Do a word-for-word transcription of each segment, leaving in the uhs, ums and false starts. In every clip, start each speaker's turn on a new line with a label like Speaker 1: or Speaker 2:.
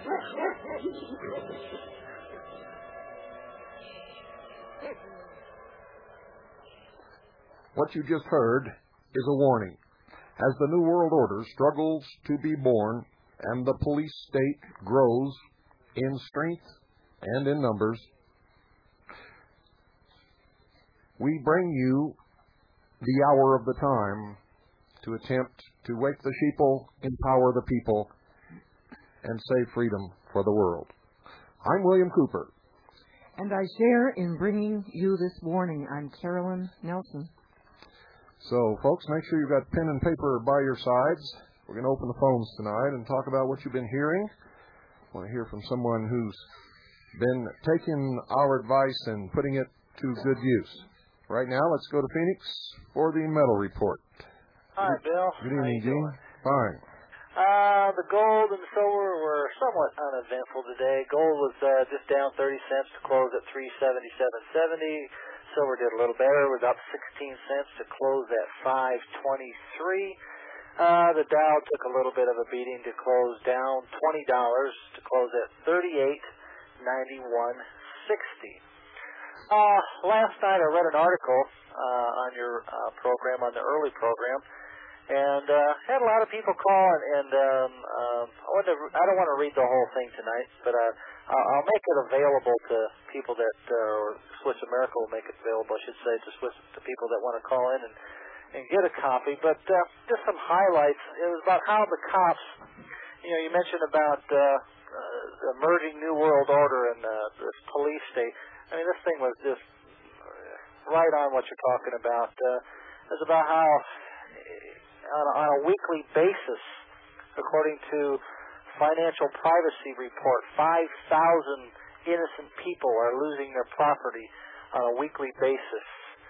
Speaker 1: What you just heard is a warning. As the New World Order struggles to be born and the police state grows in strength and in numbers, we bring you the hour of the time to attempt to wake the sheeple, empower the people, and save freedom for the world. I'm William Cooper.
Speaker 2: And I share in bringing you this warning. I'm Carolyn Nelson.
Speaker 1: So, folks, make sure you've got pen and paper by your sides. We're going to open the phones tonight and talk about what you've been hearing. I want to hear from someone who's been taking our advice and putting it to good use. Right now, let's go to Phoenix for the Metal Report.
Speaker 3: Hi, Bill.
Speaker 1: Good evening, Gene. Fine.
Speaker 3: Uh, the gold and silver were somewhat uneventful today. Gold was uh, just down thirty cents to close at three seventy-seven seventy. Silver did a little better. It was up sixteen cents to close at five twenty-three. Uh, the Dow took a little bit of a beating to close down twenty dollars to close at thirty-eight ninety-one sixty. Uh, last night I read an article uh, on your uh, program, on the early program, and uh, had a lot of people call, and, and um, um, I, want to, I don't want to read the whole thing tonight, but uh, I'll make it available to people that, uh, or Swiss America will make it available, I should say, to Swiss to people that want to call in and, and get a copy. But uh, just some highlights. It was about how the cops, you know, you mentioned about uh, uh, the emerging New World Order and uh, this police state. I mean, this thing was just right on what you're talking about. Uh, it was about how on a, on a weekly basis, according to Financial Privacy Report, five thousand innocent people are losing their property on a weekly basis.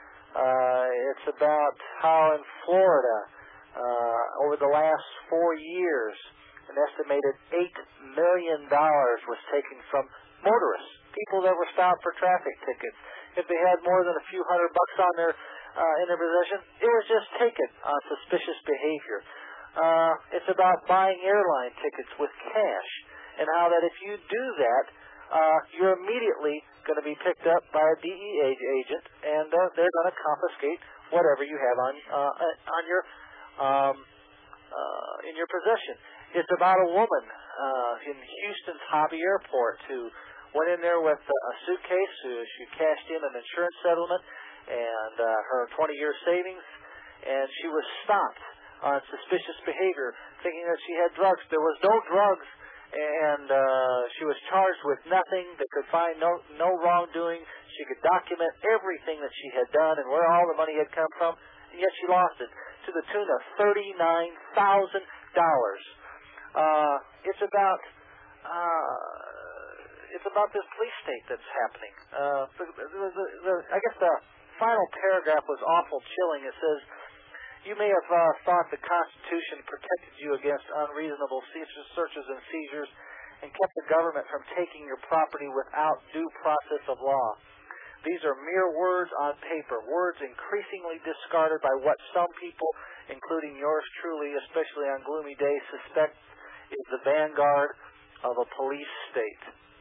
Speaker 3: Uh, it's about how in Florida, uh, over the last four years, an estimated eight million dollars was taken from motorists, people that were stopped for traffic tickets. If they had more than a few hundred bucks on their uh, in their possession, it was just taken on suspicious behavior. Uh, it's about buying airline tickets with cash, and how that if you do that, uh, you're immediately going to be picked up by a D E A agent, and uh, they're going to confiscate whatever you have on uh, on your um, uh, in your possession. It's about a woman uh, in Houston's Hobby Airport who went in there with a suitcase. Uh, she cashed in an insurance settlement and uh, her twenty-year savings, and she was stopped on suspicious behavior, thinking that she had drugs. There was no drugs, and uh, she was charged with nothing. They could find no no wrongdoing. She could document everything that she had done and where all the money had come from, and yet she lost it to the tune of thirty-nine thousand dollars. Uh, it's about uh, it's about this police state that's happening. Uh, the, the, the, the, I guess the final paragraph was awful chilling. It says, "You may have uh, thought the Constitution protected you against unreasonable searches and seizures and kept the government from taking your property without due process of law. These are mere words on paper, words increasingly discarded by what some people, including yours truly, especially on gloomy days, suspect is the vanguard of a police state."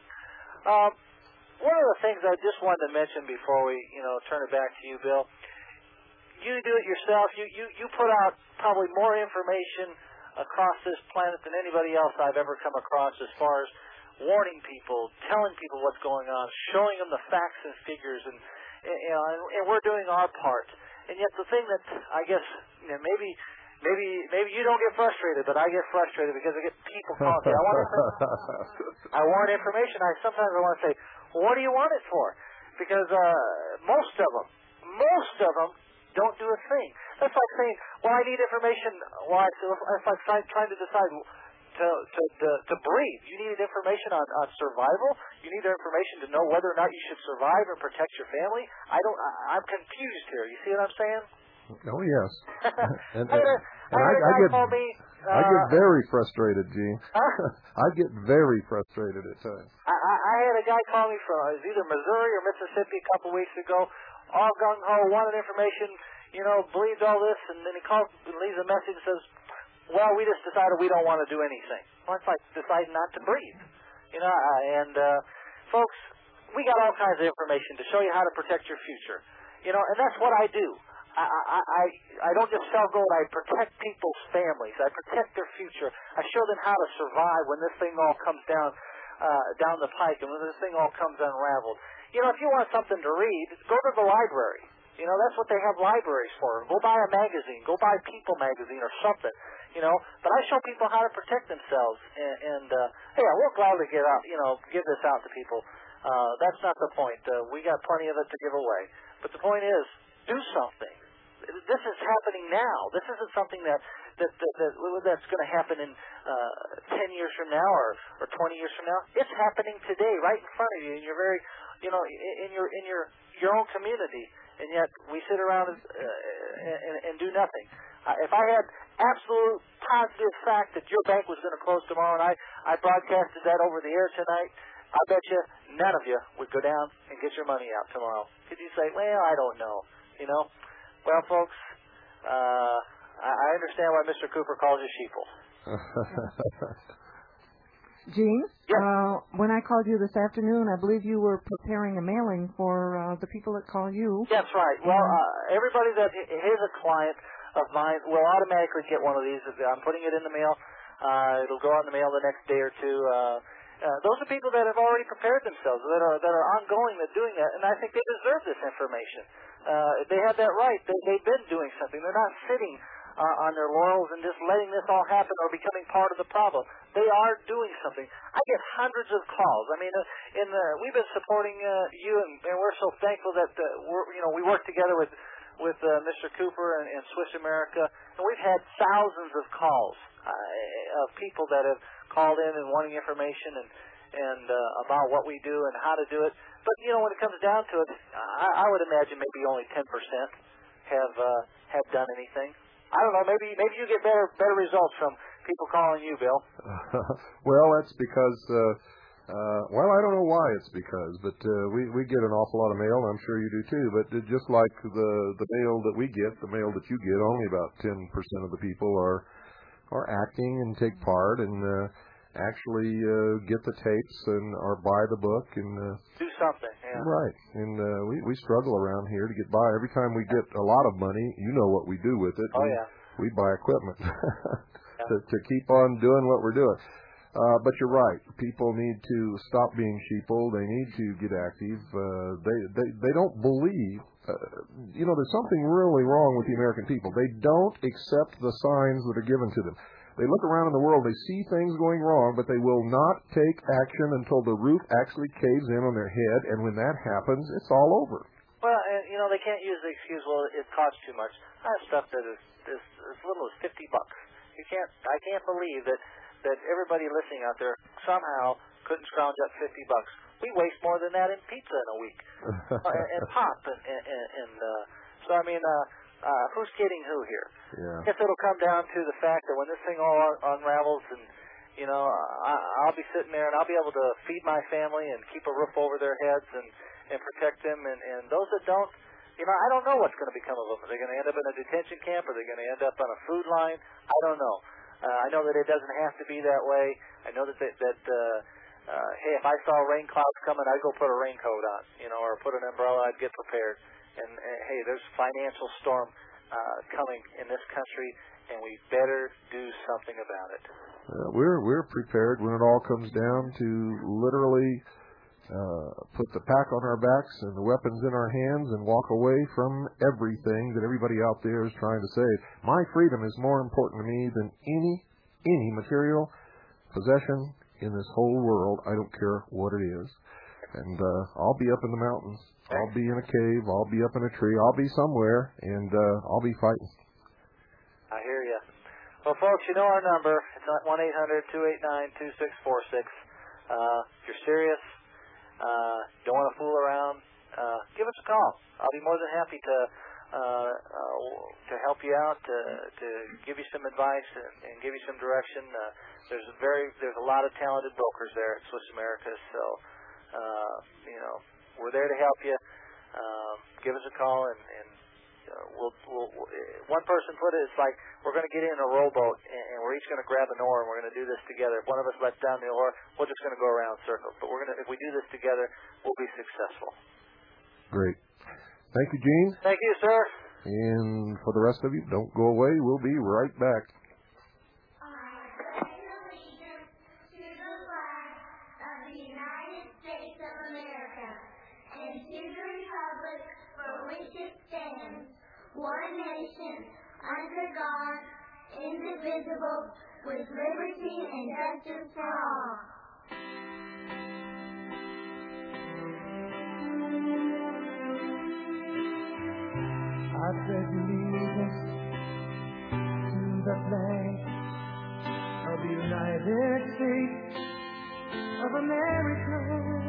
Speaker 3: Um, one of the things I just wanted to mention before we, you know, turn it back to you, Bill, you do it yourself. You, you, you put out probably more information across this planet than anybody else I've ever come across as far as warning people, telling people what's going on, showing them the facts and figures, and, you know, and, and we're doing our part. And yet the thing that I guess, you know, maybe maybe maybe you don't get frustrated, but I get frustrated because I get people calling me. I want information. I want information. I sometimes I want to say, well, what do you want it for? Because uh, most of them, most of them don't do a thing. That's like saying, well, I need information. Well, it's like trying, trying to decide to, to to to breathe. You need information on, on survival. You need information to know whether or not you should survive and protect your family. I don't. I, I'm confused here. You see what I'm saying?
Speaker 1: Oh yes. and, and,
Speaker 3: I, a,
Speaker 1: and
Speaker 3: I,
Speaker 1: I, I get
Speaker 3: me, uh,
Speaker 1: I get very frustrated, Gene.
Speaker 3: Huh?
Speaker 1: I get very frustrated at times.
Speaker 3: I, I, I had a guy call me from it was either Missouri or Mississippi a couple weeks ago. All gung ho, wanted information. You know, believes all this, and then he calls and leaves a message and says, well, we just decided we don't want to do anything. Well, it's like deciding not to breathe. You know, and uh, folks, we got all kinds of information to show you how to protect your future. You know, and that's what I do. I, I, I, I don't just sell gold. I protect people's families. I protect their future. I show them how to survive when this thing all comes down uh, down the pike and when this thing all comes unraveled. You know, if you want something to read, go to the library. You know, that's what they have libraries for. Go buy a magazine. Go buy People magazine or something. You know, but I show people how to protect themselves. And, and uh, hey, I will gladly get out, you know, give this out to people. Uh, that's not the point. Uh, we got plenty of it to give away. But the point is, do something. This is happening now. This isn't something that that, that, that that's going to happen in uh, ten years from now or, or twenty years from now. It's happening today, right in front of you, in your very, you know, in your in your your own community. And yet we sit around and, uh, and, and do nothing. Uh, if I had absolute positive fact that your bank was going to close tomorrow, and I, I broadcasted that over the air tonight, I bet you none of you would go down and get your money out tomorrow. Could you say, well, I don't know, you know? Well, folks, uh, I understand why Mister Cooper calls you sheeple.
Speaker 2: Gene?
Speaker 3: Yes.
Speaker 2: Uh, when I called you this afternoon, I believe you were preparing a mailing for uh, the people that call you.
Speaker 3: That's right. Well, uh, everybody that is a client of mine will automatically get one of these. I'm putting it in the mail. Uh, it'll go out in the mail the next day or two. Uh, uh, those are people that have already prepared themselves, that are that are ongoing, that doing that, and I think they deserve this information. Uh, they have that right. They, they've been doing something. They're not sitting Uh, on their laurels and just letting this all happen or becoming part of the problem. They are doing something. I get hundreds of calls. I mean, uh, in the, we've been supporting uh, you, and, and we're so thankful that uh, we're, you know, we work together with with uh, Mister Cooper and, and Swiss America, and we've had thousands of calls uh, of people that have called in and wanting information and and uh, about what we do and how to do it. But you know, when it comes down to it, I, I would imagine maybe only ten percent have uh, have done anything. I don't know. Maybe maybe you get better better results from people calling you, Bill.
Speaker 1: Well, that's because. Uh, uh, well, I don't know why it's because, but uh, we we get an awful lot of mail. And I'm sure you do too. But just like the the mail that we get, the mail that you get, only about ten percent of the people are are acting and take part and uh, actually uh, get the tapes and or buy the book and uh,
Speaker 3: do something. Yeah.
Speaker 1: Right, and uh, we we struggle around here to get by. Every time we get a lot of money, you know what we do with it.
Speaker 3: Oh
Speaker 1: we,
Speaker 3: yeah.
Speaker 1: We buy equipment
Speaker 3: yeah.
Speaker 1: to to keep on doing what we're doing. Uh, but you're right. People need to stop being sheeple. They need to get active. Uh, they they they don't believe. Uh, you know, there's something really wrong with the American people. They don't accept the signs that are given to them. They look around in the world, they see things going wrong, but they will not take action until the roof actually caves in on their head, and when that happens, it's all over.
Speaker 3: Well, and, you know, they can't use the excuse, well, it costs too much. I have stuff that is, is as little as fifty bucks. You can't, I can't believe that, that everybody listening out there somehow couldn't scrounge up fifty bucks. We waste more than that in pizza in a week, uh, and, and pop, and, and, and uh, so, I mean, uh, Uh, who's kidding who here?
Speaker 1: Yeah.
Speaker 3: I guess it'll come down to the fact that when this thing all un- unravels and, you know, I, I'll be sitting there and I'll be able to feed my family and keep a roof over their heads and, and protect them. And, and those that don't, you know, I don't know what's going to become of them. Are they going to end up in a detention camp? Are they going to end up on a food line? I don't know. Uh, I know that it doesn't have to be that way. I know that, that, that uh, uh, hey, if I saw rain clouds coming, I'd go put a raincoat on, you know, or put an umbrella. I'd get prepared. And, and hey, there's a financial storm uh, coming in this country, and we better do something about it.
Speaker 1: Uh, we're we're prepared when it all comes down to literally uh, put the pack on our backs and the weapons in our hands and walk away from everything that everybody out there is trying to save. My freedom is more important to me than any any material possession in this whole world. I don't care what it is. And uh, I'll be up in the mountains. I'll be in a cave. I'll be up in a tree. I'll be somewhere, and uh, I'll be fighting.
Speaker 3: I hear you. Well, folks, you know our number. It's one eight hundred two eight nine two six four six. Uh, if you're serious, uh, don't want to fool around, uh, give us a call. I'll be more than happy to uh, uh, to help you out, to, to give you some advice and, and give you some direction. Uh, there's a very there's a lot of talented brokers there at Swiss America, so uh, you know. We're there to help you. Um, give us a call, and, and uh, we'll, we'll, we'll, one person put it, it's like we're going to get in a rowboat, and, and we're each going to grab an oar, and we're going to do this together. If one of us lets down the oar, we're just going to go around in circles. But we're going to, if we do this together, we'll be successful.
Speaker 1: Great. Thank you, Gene.
Speaker 3: Thank you, sir.
Speaker 1: And for the rest of you, don't go away. We'll be right back.
Speaker 4: One nation, under God, indivisible, with liberty and justice for all.
Speaker 5: I pledge allegiance to the flag of the United States of America,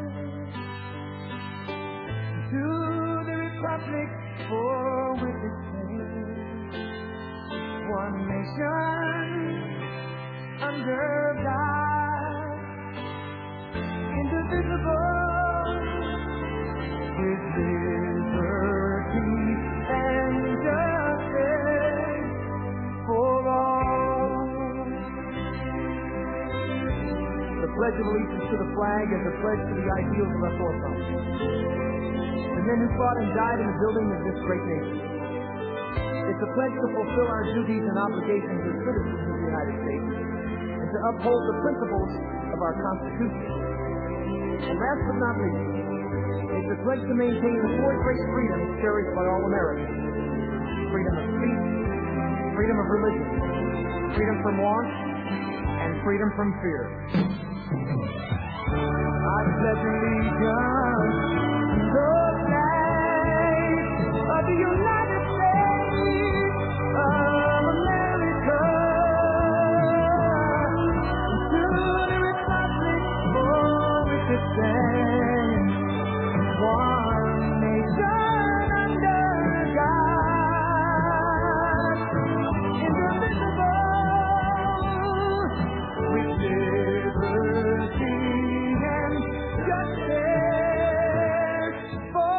Speaker 5: to the republic for which it stands, one nation, under God, indivisible, with liberty and justice for all. The Pledge of Allegiance to the flag is a pledge to the ideals of our forefathers, the men who fought and died in the building of this great nation. It's a pledge to fulfill our duties and obligations as citizens of the United States and to uphold the principles of our Constitution. And last but not least, it's a pledge to maintain the four great freedoms cherished by all Americans: freedom of speech, freedom of religion, freedom from want, and freedom from fear. I pledge allegiance to the flag of the United States of America, to the republic for which it stands, one nation under God, indivisible, with liberty and justice for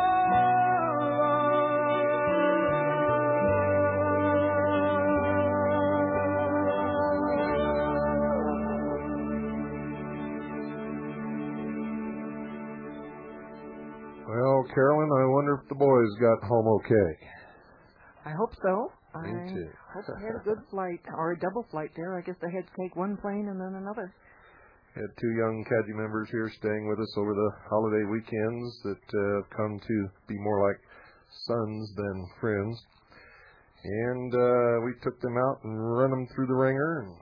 Speaker 1: Well, Carolyn, I wonder if the boys got home okay.
Speaker 2: I hope so.
Speaker 1: Me
Speaker 2: I
Speaker 1: too.
Speaker 2: hope they had a good flight, or a double flight there. I guess they had to take one plane and then another.
Speaker 1: Had two young C A D G members here staying with us over the holiday weekends that uh, have come to be more like sons than friends. And uh, we took them out and run them through the ringer. And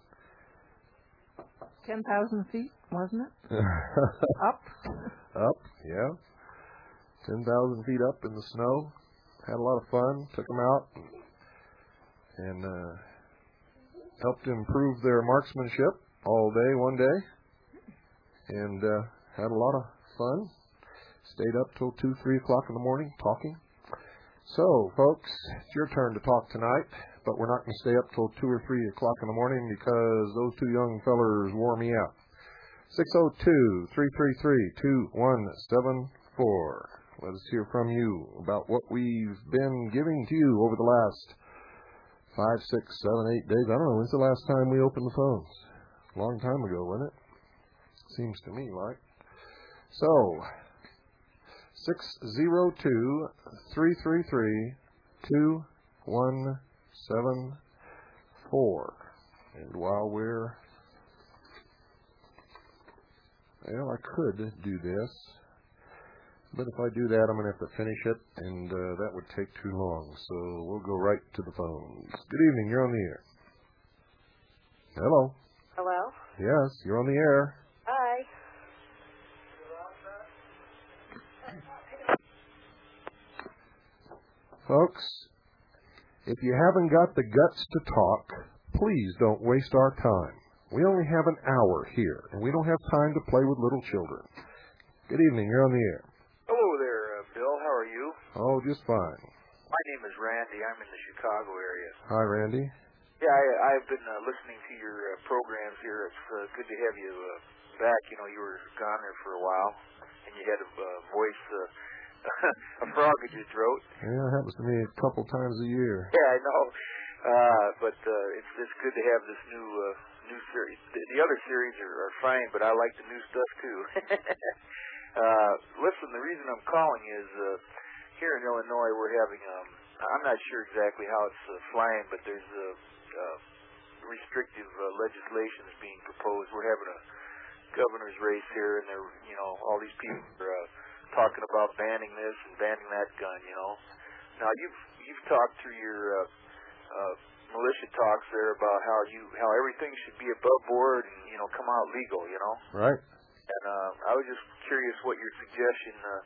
Speaker 2: ten thousand feet, wasn't it? Up?
Speaker 1: Up, yeah. ten thousand feet up in the snow. Had a lot of fun. Took them out and uh, helped improve their marksmanship all day, one day. And uh, had a lot of fun. Stayed up till two, three o'clock in the morning talking. So, folks, it's your turn to talk tonight, but we're not going to stay up till two or three o'clock in the morning because those two young fellers wore me out. six oh two, three three three, two one seven four. Let us hear from you about what we've been giving to you over the last five, six, seven, eight days. I don't know. When's the last time we opened the phones? A long time ago, wasn't it? Seems to me like. So, six oh two, three three three, two one seven four. And while we're... Well, I could do this. But if I do that, I'm going to have to finish it, and uh, that would take too long. So we'll go right to the phones. Good evening. You're on the air. Hello.
Speaker 6: Hello?
Speaker 1: Yes, you're on the air.
Speaker 6: Hi.
Speaker 1: Folks, if you haven't got the guts to talk, please don't waste our time. We only have an hour here, and we don't have time to play with little children. Good evening. You're on the air.
Speaker 7: Hello there, uh, Bill. How are you?
Speaker 1: Oh, just fine.
Speaker 7: My name is Randy. I'm in the Chicago area.
Speaker 1: Hi, Randy.
Speaker 7: Yeah, I, I've been uh, listening to your uh, programs here. It's uh, good to have you uh, back. You know, you were gone there for a while, and you had a uh, voice uh, a frog in your throat.
Speaker 1: Yeah, it happens to me a couple times a year.
Speaker 7: Yeah, I know. Uh, but uh, it's it's good to have this new uh, new series. The, the other series are, are fine, but I like the new stuff too. uh, listen, the reason I'm calling is uh, here in Illinois we're having um, I'm not sure exactly how it's uh, flying, but there's a uh, uh, restrictive uh, legislation is being proposed. We're having a governor's race here, and they're you know all these people are uh, talking about banning this and banning that gun. You know, now you've you've talked through your uh, Uh, militia talks there about how you how everything should be above board and you know come out legal, you know.
Speaker 1: Right.
Speaker 7: And uh, I was just curious what your suggestion uh,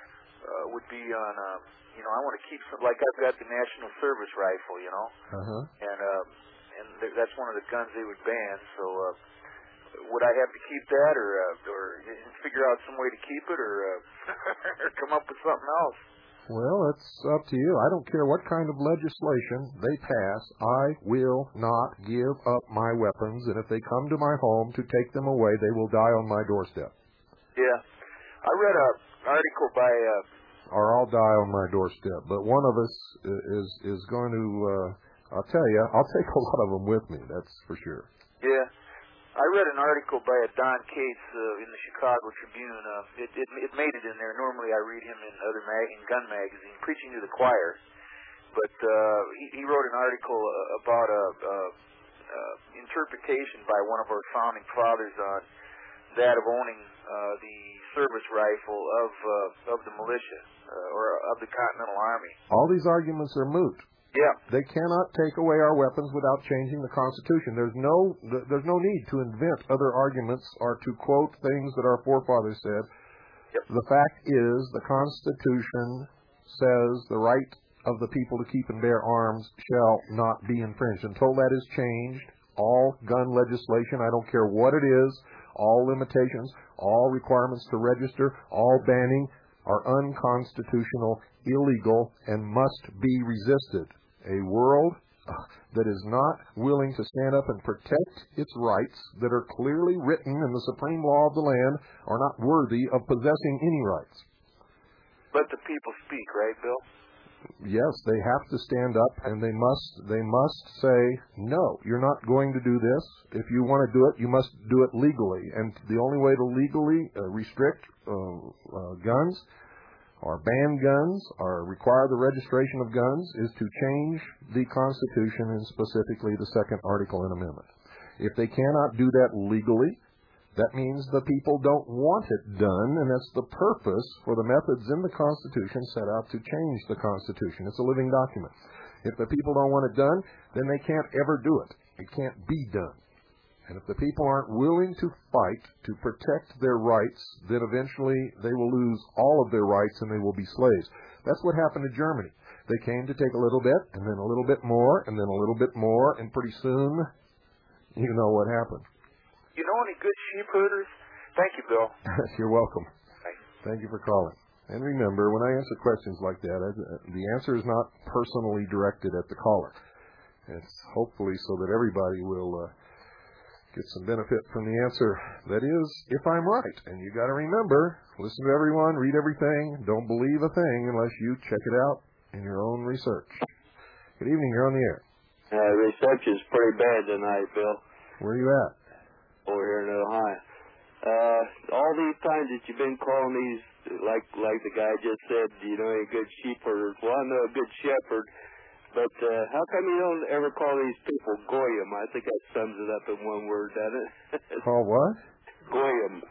Speaker 7: uh, would be on. Um, you know, I want to keep some, like I've got the National Service Rifle, you know,
Speaker 1: uh-huh.
Speaker 7: and um, and th- that's one of the guns they would ban. So uh, would I have to keep that, or uh, or figure out some way to keep it, or uh, or come up with something else?
Speaker 1: Well, it's up to you. I don't care what kind of legislation they pass. I will not give up my weapons, and if they come to my home to take them away, they will die on my doorstep.
Speaker 7: Yeah. I read an article by... Uh,
Speaker 1: or I'll die on my doorstep. But one of us is is going to... Uh, I'll tell you, I'll take a lot of them with me, that's for sure.
Speaker 7: Yeah. I read an article by a Don Cates uh, in the Chicago Tribune. Uh, it, it it made it in there. Normally, I read him in other mag- in gun magazine, Preaching to the Choir. But uh, he, he wrote an article uh, about a, a, a interpretation by one of our founding fathers on that of owning uh, the service rifle of uh, of the militia uh, or of the Continental Army.
Speaker 1: All these arguments are moot.
Speaker 7: Yeah.
Speaker 1: They cannot take away our weapons without changing the Constitution. There's no there's no need to invent other arguments or to quote things that our forefathers said.
Speaker 7: Yep.
Speaker 1: The fact is the Constitution says the right of the people to keep and bear arms shall not be infringed. Until that is changed, all gun legislation, I don't care what it is, all limitations, all requirements to register, all banning are unconstitutional, illegal, and must be resisted. A world that is not willing to stand up and protect its rights that are clearly written in the supreme law of the land are not worthy of possessing any rights.
Speaker 7: Let the people speak, right, Bill?
Speaker 1: Yes, they have to stand up, and they must they must say, no, you're not going to do this. If you want to do it, you must do it legally. And the only way to legally uh, restrict uh, uh, guns or ban guns or require the registration of guns is to change the Constitution and specifically the second article and amendment. If they cannot do that legally, that means the people don't want it done, and that's the purpose for the methods in the Constitution set out to change the Constitution. It's a living document. If the people don't want it done, then they can't ever do it. It can't be done. And if the people aren't willing to fight to protect their rights, then eventually they will lose all of their rights and they will be slaves. That's what happened to Germany. They came to take a little bit, and then a little bit more, and then a little bit more, and pretty soon, you know what happened.
Speaker 7: You know any good sheep herders? Thank you, Bill.
Speaker 1: You're welcome.
Speaker 7: Thanks.
Speaker 1: Thank you for calling. And remember, when I answer questions like that, I, the answer is not personally directed at the caller. It's hopefully so that everybody will uh, get some benefit from the answer. That is, if I'm right. And you got to remember, listen to everyone, read everything, don't believe a thing unless you check it out in your own research. Good evening, you're on the air.
Speaker 6: Uh, research is pretty bad tonight, Bill.
Speaker 1: Where are you at?
Speaker 6: Over here in Ohio. Uh, all these times that you've been calling these, like like the guy just said, you know, any good sheep herders. Well, I know a good shepherd, but uh, how come you don't ever call these people goyim? I think that sums it up in one word, doesn't it?
Speaker 1: Call what?
Speaker 6: Goyim.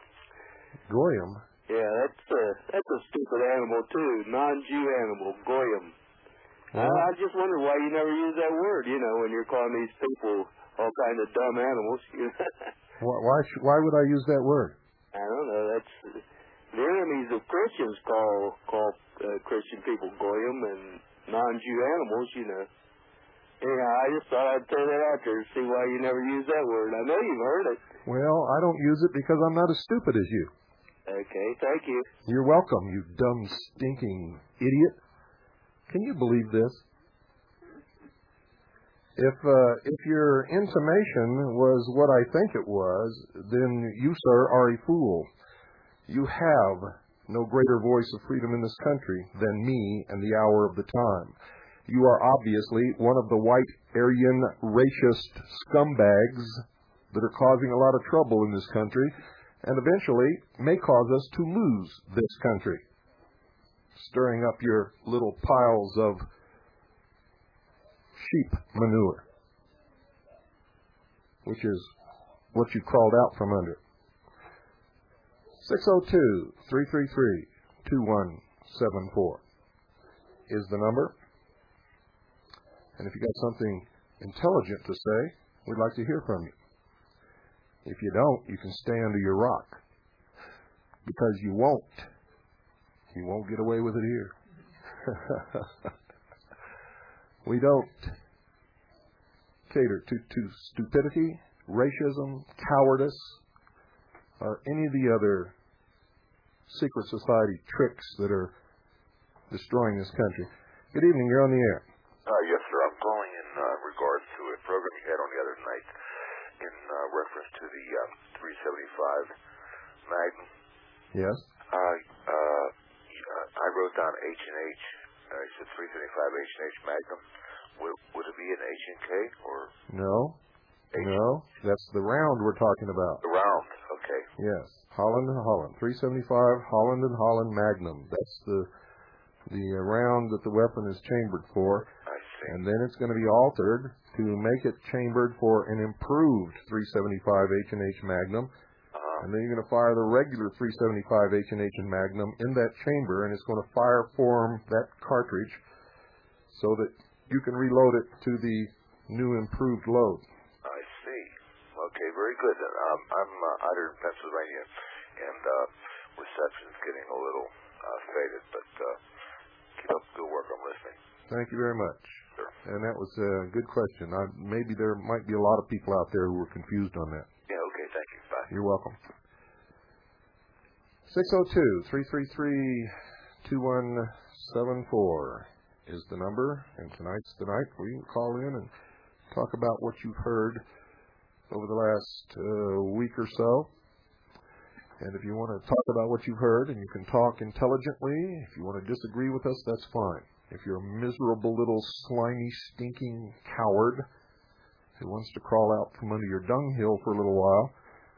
Speaker 1: Goyim?
Speaker 6: Yeah, that's uh, that's a stupid animal too, non-Jew animal, goyim.
Speaker 1: Well,
Speaker 6: I, I just wonder why you never use that word, you know, when you're calling these people all kind of dumb animals.
Speaker 1: why, why, sh- why would I use that word?
Speaker 6: I don't know. That's the enemies of Christians call call uh, Christian people goyim and non-Jew animals, you know. Anyhow, I just thought I'd throw that out there to see why you never use that word. I know you've heard it.
Speaker 1: Well, I don't use it because I'm not as stupid as you.
Speaker 6: Okay, thank you.
Speaker 1: You're welcome, you dumb, stinking idiot. Can you believe this? If uh, if your intimation was what I think it was, then you, sir, are a fool. You have no greater voice of freedom in this country than me and the hour of the time. You are obviously one of the white Aryan racist scumbags that are causing a lot of trouble in this country and eventually may cause us to lose this country, stirring up your little piles of sheep manure, which is what you crawled out from under. six oh two, three three three, two one seven four is the number. And if you got something intelligent to say, we'd like to hear from you. If you don't, you can stay under your rock. Because you won't. You won't get away with it here. We don't cater to, to stupidity, racism, cowardice, or any of the other secret society tricks that are destroying this country. Good evening. You're on the air.
Speaker 8: Uh, yes, sir. I'm calling in uh, regards to a program you had on the other night in uh, reference to the uh, three seventy-five Magnum.
Speaker 1: Yes.
Speaker 8: Uh, uh, I wrote down H and H. Uh, you said three seventy-five H and H Magnum. Would, would it be an H and K or?
Speaker 1: No. H? No. That's the round we're talking about.
Speaker 8: The round. Okay.
Speaker 1: Yes. Holland and Holland. three seventy-five Holland and Holland Magnum. That's the the uh, round that the weapon is chambered for.
Speaker 8: I see.
Speaker 1: And then it's going to be altered to make it chambered for an improved three seventy-five H and H Magnum.
Speaker 8: Uh-huh.
Speaker 1: And then you're going to fire the regular three seventy-five H and H Magnum in that chamber, and it's going to fire form that cartridge so that you can reload it to the new improved load.
Speaker 8: I see. Okay, very good. Um, I'm uh, out here in Pennsylvania, and uh, reception's getting a little uh, faded, but uh, keep up the good work. I'm listening.
Speaker 1: Thank you very much.
Speaker 8: Sure.
Speaker 1: And that was a good question. I, maybe there might be a lot of people out there who were confused on that.
Speaker 8: Yeah, okay, thank you. Bye.
Speaker 1: You're welcome. six oh two, three three three, two one seven four is the number, and tonight's the night where you can call in and talk about what you've heard over the last uh, week or so. And if you want to talk about what you've heard and you can talk intelligently, if you want to disagree with us, that's fine. If you're a miserable little slimy, stinking coward who wants to crawl out from under your dunghill for a little while,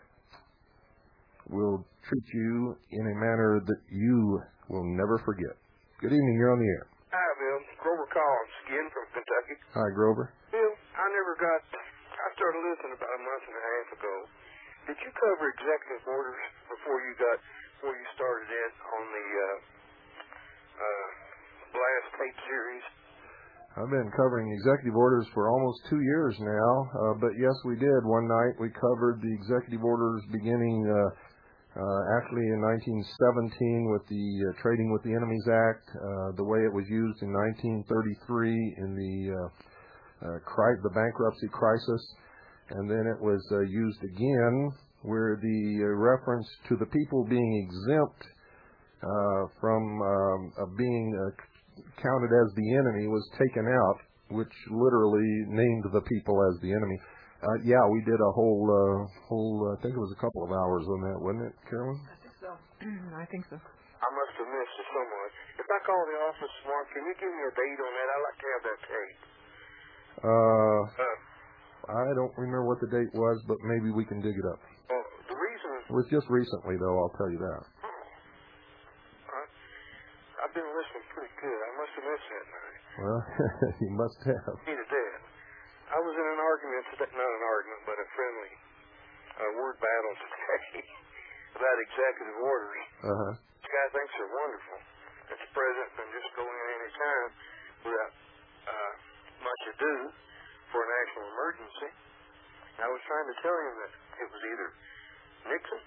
Speaker 1: we'll treat you in a manner that you will never forget. Good evening. You're on the air.
Speaker 9: Hi, Bill. Grover Collins again from Kentucky.
Speaker 1: Hi, Grover.
Speaker 9: Bill, I never got... I started listening about a month and a half ago. Did you cover executive orders before you got... before you started in on the uh, uh, Blast tape series?
Speaker 1: I've been covering executive orders for almost two years now, uh, but yes, we did. One night we covered the executive orders beginning uh, uh, actually in nineteen seventeen with the uh, Trading with the Enemies Act, uh, the way it was used in nineteen thirty-three in the uh, uh, cri- the bankruptcy crisis, and then it was uh, used again where the uh, reference to the people being exempt uh, from um, uh, being uh, counted as the enemy was taken out, which literally named the people as the enemy. Uh, yeah, we did a whole, uh, whole. Uh, I think it was a couple of hours on that, wasn't it, Carolyn?
Speaker 2: I think so. I think so.
Speaker 9: I must have missed it somewhere. If I call the office tomorrow, can you give me a date on that? I'd like to have that tape.
Speaker 1: Uh,
Speaker 9: Uh,
Speaker 1: I don't remember what the date was, but maybe we can dig it up.
Speaker 9: well, the reason...
Speaker 1: It was just recently, though, I'll tell you that.
Speaker 9: I, I've been listening pretty good. I must have missed that night.
Speaker 1: Well, you must have.
Speaker 9: Needed that. I was in an argument today, not an argument, but a friendly uh, word battle today about executive orders.
Speaker 1: Uh-huh.
Speaker 9: This guy thinks they're wonderful. That the president can just go in any time without uh, much ado for a national emergency. I was trying to tell him that it was either Nixon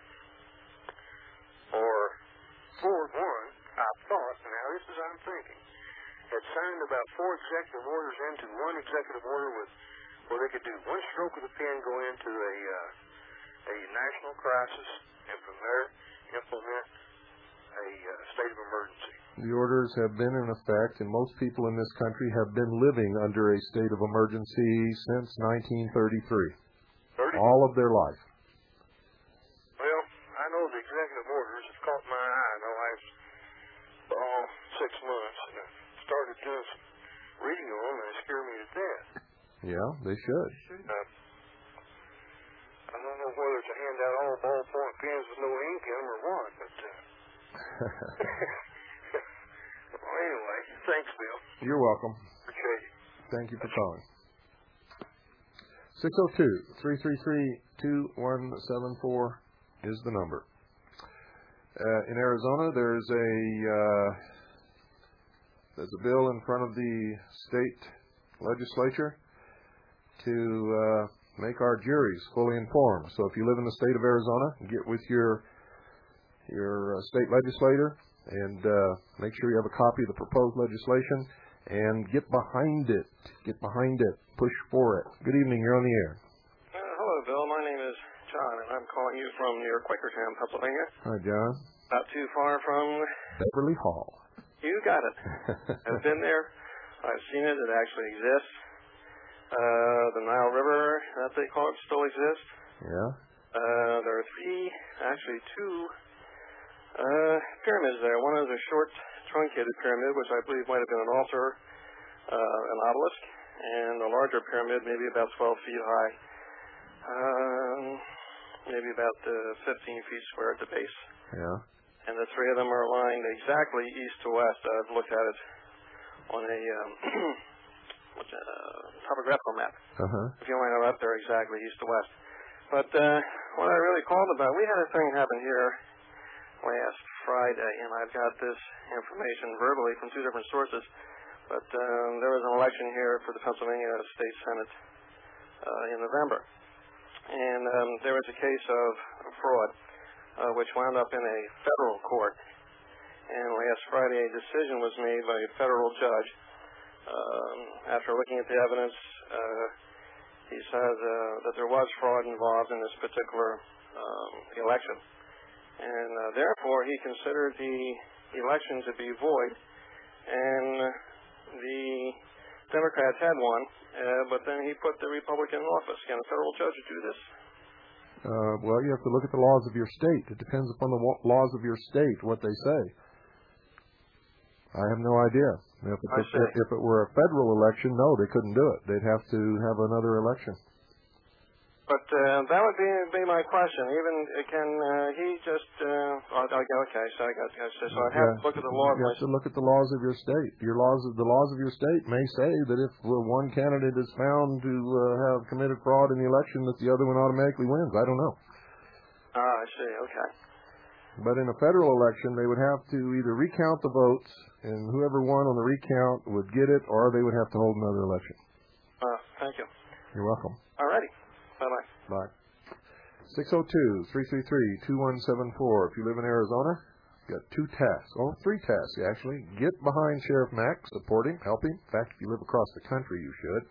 Speaker 9: or Ford one, I thought, now this is I'm thinking, had signed about four executive orders into one executive order with where they could do one stroke of the pen, go into a uh, a national crisis, and from there implement a uh, state of emergency.
Speaker 1: The orders have been in effect, and most people in this country have been living under a state of emergency since nineteen thirty-three.
Speaker 9: thirty?
Speaker 1: All of their life.
Speaker 9: Well, I know know the executive orders have caught my eye in the last oh, six months, and I started doing some reading on them, and they scare me to death.
Speaker 1: Yeah, they should.
Speaker 9: Uh, I don't know whether to hand out all ballpoint pens with no ink in them or what, but uh, well, anyway, thanks, Bill.
Speaker 1: You're welcome.
Speaker 9: Appreciate it.
Speaker 1: Thank you for calling. six oh two, three three three, two one seven four is the number. Uh, in Arizona, there's a uh, there's a bill in front of the state legislature to uh, make our juries fully informed. So if you live in the state of Arizona, get with your your uh, state legislator and uh, make sure you have a copy of the proposed legislation and get behind it. Get behind it. Push for it. Good evening. You're on the air.
Speaker 10: Uh, hello, Bill. My name is John, and I'm calling you from near Quakertown, Pennsylvania.
Speaker 1: Hi, John.
Speaker 10: Not too far from
Speaker 1: Beverly Hall.
Speaker 10: You got it. I've been there. I've seen it. It actually exists. Uh, the Nile River, that they call it, still exists.
Speaker 1: Yeah.
Speaker 10: Uh, there are three, actually two uh, pyramids there. One is a short, truncated pyramid, which I believe might have been an altar, uh, an obelisk, and a larger pyramid, maybe about twelve feet high, um, maybe about uh, fifteen feet square at the base.
Speaker 1: Yeah.
Speaker 10: And the three of them are lying exactly east to west. I've looked at it on a um, what's that, uh, topographical map.
Speaker 1: Uh-huh.
Speaker 10: If you line it up, they're exactly east to west. But uh, what I really called about, we had a thing happen here last Friday, and I've got this information verbally from two different sources. But um, there was an election here for the Pennsylvania State Senate uh, in November. And um, there was a case of fraud, uh, which wound up in a federal court. And last Friday, a decision was made by a federal judge. Um, after looking at the evidence, uh, he says uh, that there was fraud involved in this particular um, election. And uh, therefore, he considered the election to be void. And the Democrats had won, uh, but then he put the Republican in office. Can a federal judge do this?
Speaker 1: Uh, well, you have to look at the laws of your state. It depends upon the wa- laws of your state, what they say. I have no idea. If it,
Speaker 10: I see.
Speaker 1: if it were a federal election, no, they couldn't do it. They'd have to have another election.
Speaker 10: But uh, that would be be my question. Even uh, can uh, he just? Uh, oh, okay, so I got. So I have
Speaker 1: yeah.
Speaker 10: to look at the laws.
Speaker 1: You have to look at the laws of your state. Your laws of the laws of your state may say that if uh, one candidate is found to uh, have committed fraud in the election, that the other one automatically wins. I don't know.
Speaker 10: Ah, I see. Okay.
Speaker 1: But in a federal election, they would have to either recount the votes, and whoever won on the recount would get it, or they would have to hold another election.
Speaker 10: Uh, thank you.
Speaker 1: You're welcome.
Speaker 10: All righty. Bye-bye.
Speaker 1: Bye. six oh two, three three three, two one seven four. If you live in Arizona, you've got two tasks. Oh, three tasks, actually. Get behind Sheriff Mack, support him, help him. In fact, if you live across the country, you should.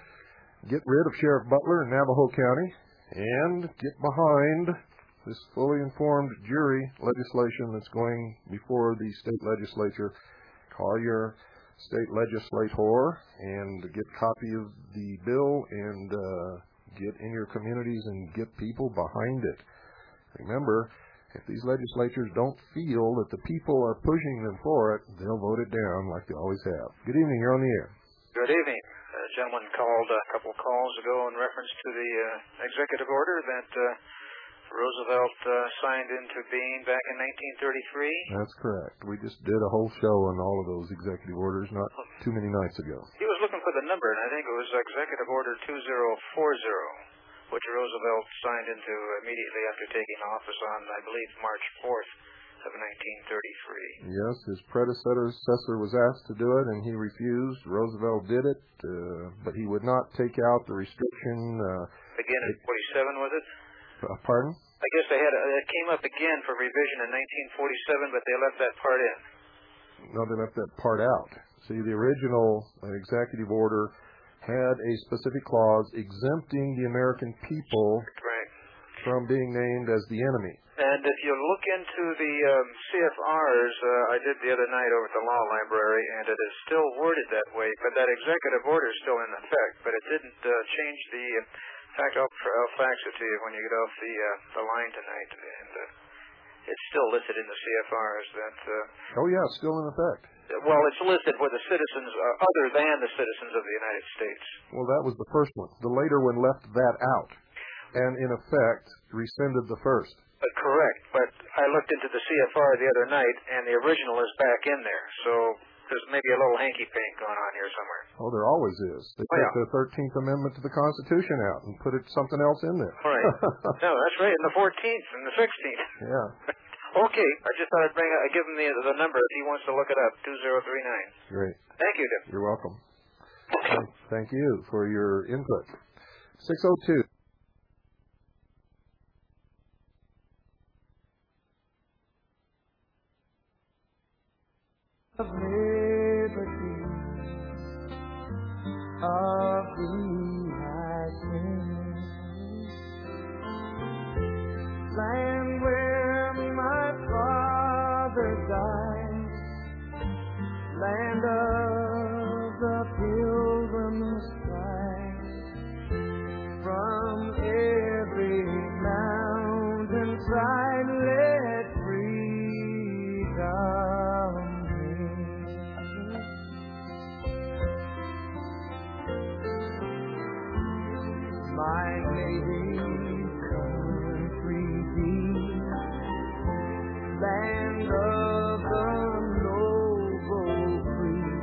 Speaker 1: Get rid of Sheriff Butler in Navajo County, and get behind this fully informed jury legislation that's going before the state legislature. Call your state legislator and get a copy of the bill and uh, get in your communities and get people behind it. Remember, if these legislatures don't feel that the people are pushing them for it, they'll vote it down like they always have. Good evening. You're on the air.
Speaker 11: Good evening. A gentleman called a couple of calls ago in reference to the uh, executive order that uh, Roosevelt uh, signed into being back in nineteen thirty-three.
Speaker 1: That's correct. We just did a whole show on all of those executive orders not too many nights ago.
Speaker 11: He was looking for the number, and I think it was Executive Order two thousand forty, which Roosevelt signed into immediately after taking office on, I believe, March fourth of nineteen thirty-three.
Speaker 1: Yes, his predecessor was asked to do it, and he refused. Roosevelt did it, uh, but he would not take out the restriction. Uh,
Speaker 11: Again in forty-seven, was it?
Speaker 1: Uh, pardon?
Speaker 11: I guess they had a, it came up again for revision in nineteen forty-seven, but they left that part in.
Speaker 1: No, they left that part out. See, the original uh, executive order had a specific clause exempting the American people
Speaker 11: right.
Speaker 1: from being named as the enemy.
Speaker 11: And if you look into the um, C F Rs, uh, I did the other night over at the law library, and it is still worded that way, but that executive order is still in effect, but it didn't uh, change the... Uh, In fact, I'll, I'll fax it to you when you get off the uh, the line tonight, and uh, it's still listed in the C F R as that. Uh,
Speaker 1: oh yeah, still in effect.
Speaker 11: Well, it's listed for the citizens uh, other than the citizens of the United States.
Speaker 1: Well, that was the first one. The later one left that out, and in effect rescinded the first.
Speaker 11: Uh, correct, but I looked into the C F R the other night, and the original is back in there. So there's maybe a little hanky-pank going on here somewhere.
Speaker 1: Oh, there always is. They
Speaker 11: oh,
Speaker 1: took
Speaker 11: yeah.
Speaker 1: the thirteenth Amendment to the Constitution out and put it something else in there.
Speaker 11: Right. No, that's right, and the fourteenth and the sixteenth.
Speaker 1: Yeah.
Speaker 11: Okay, I just thought I'd bring I give him the the number if he wants to look it up, two zero three nine.
Speaker 1: Great.
Speaker 11: Thank you, Tim.
Speaker 1: You're welcome. Thank, thank you for your input. six oh two.
Speaker 5: Of liberty, of thee I sing. Land where my father died, land of the pilgrim's pride. From every mountain side let freedom. My native country deep, land of the noble free,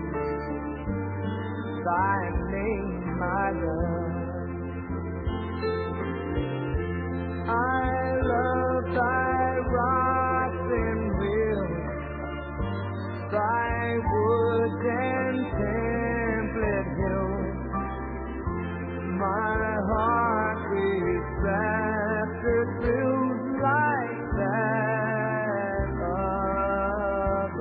Speaker 5: thy name I love. I love thy rocks and hills, thy woods and template hills. My heart with laughter fills like that of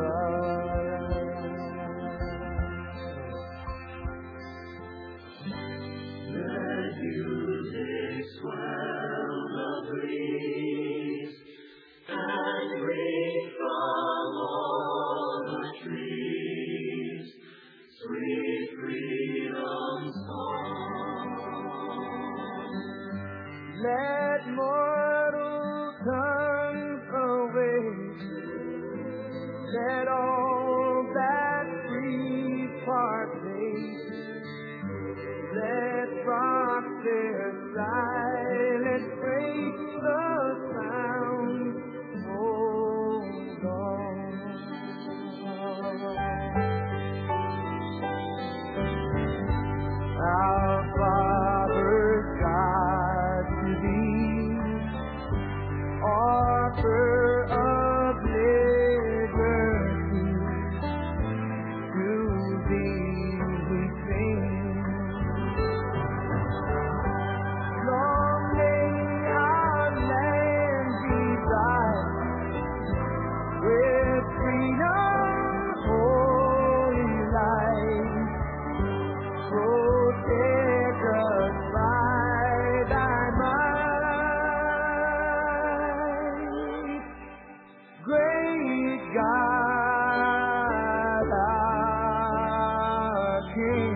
Speaker 5: the music swell the breeze and ring from all the trees sweet freedom's song. Let mortal tongues awake, let all that free partake, let rocks their silent break the sound, hold on. Our Father's God to thee, author of liberty, to thee we sing. Long may our land be bright, with freedom's holy light. Protect us by thy might, great God, our King.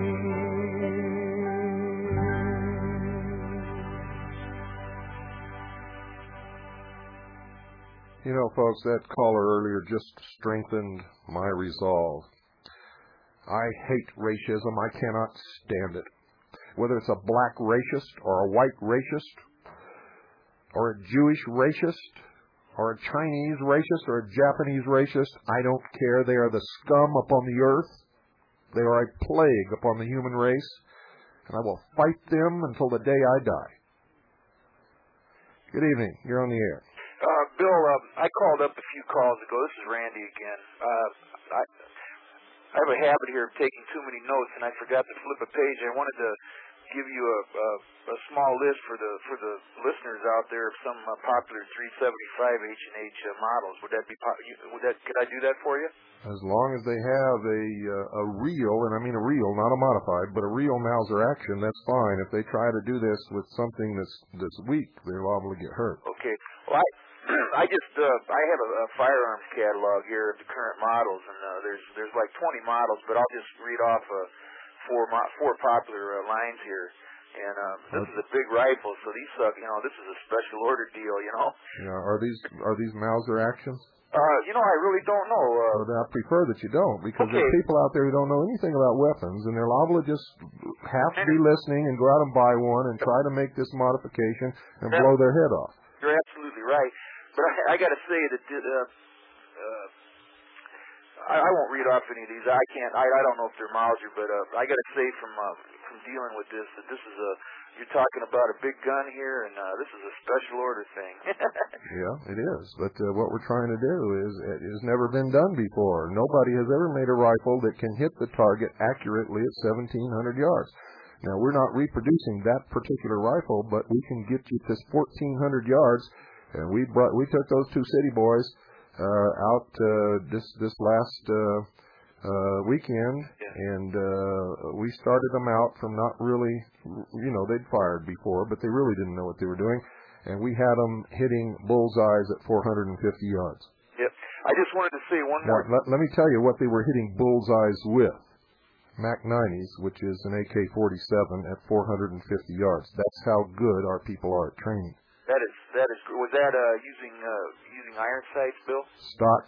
Speaker 1: You know, folks, that caller earlier just strengthened my resolve. I hate racism. I cannot stand it. Whether it's a black racist or a white racist or a Jewish racist or a Chinese racist or a Japanese racist, I don't care. They are the scum upon the earth. They are a plague upon the human race, and I will fight them until the day I die. Good evening. You're on the air.
Speaker 7: Uh, Bill, uh, I called up a few calls ago. This is Randy again. Uh, I, I have a habit here of taking too many notes, and I forgot to flip a page. I wanted to give you a, a, a small list for the for the listeners out there of some uh, popular three seventy-five H and H uh, models. Would that be? Would that? Could I do that for you?
Speaker 1: As long as they have a uh, a real, and I mean a real, not a modified, but a real Mauser action, that's fine. If they try to do this with something that's that's weak, they're liable to get hurt.
Speaker 7: Okay. Well, I. I just uh, I have a, a firearms catalog here of the current models, and uh, there's there's like twenty models, but I'll just read off uh, four mo- four popular uh, lines here. And um, this is a big rifle, so these suck. You know, this is a special order deal. You know.
Speaker 1: Yeah. Are these are these Mauser actions?
Speaker 7: Uh, you know, I really don't know. Uh,
Speaker 1: well, I prefer that you don't, because
Speaker 7: okay.
Speaker 1: there's people out there who don't know anything about weapons, and they're liable to just have to be listening and go out and buy one and try to make this modification and
Speaker 7: yeah.
Speaker 1: blow their head off.
Speaker 7: You're absolutely right. But I, I got to say that uh, uh, I, I won't read off any of these. I can't. I, I don't know if they're Mauser, but uh, I got to say from uh, from dealing with this that this is a. You're talking about a big gun here, and uh, this is a special order thing.
Speaker 1: Yeah, it is. But uh, what we're trying to do is it has never been done before. Nobody has ever made a rifle that can hit the target accurately at seventeen hundred yards. Now, we're not reproducing that particular rifle, but we can get you to fourteen hundred yards, and we brought we took those two city boys uh, out uh, this this last uh, uh, weekend, yeah. and uh, we started them out from not really, you know, they'd fired before, but they really didn't know what they were doing, and we had them hitting bullseyes at four hundred fifty yards.
Speaker 7: Yep. I just wanted to say one
Speaker 1: now,
Speaker 7: more.
Speaker 1: Let, let me tell you what they were hitting bullseyes with. Mac nineties, which is an A K forty-seven at four hundred fifty yards. That's how good our people are at training.
Speaker 7: That is that is. Was that uh, using uh, using iron sights, Bill?
Speaker 1: Stock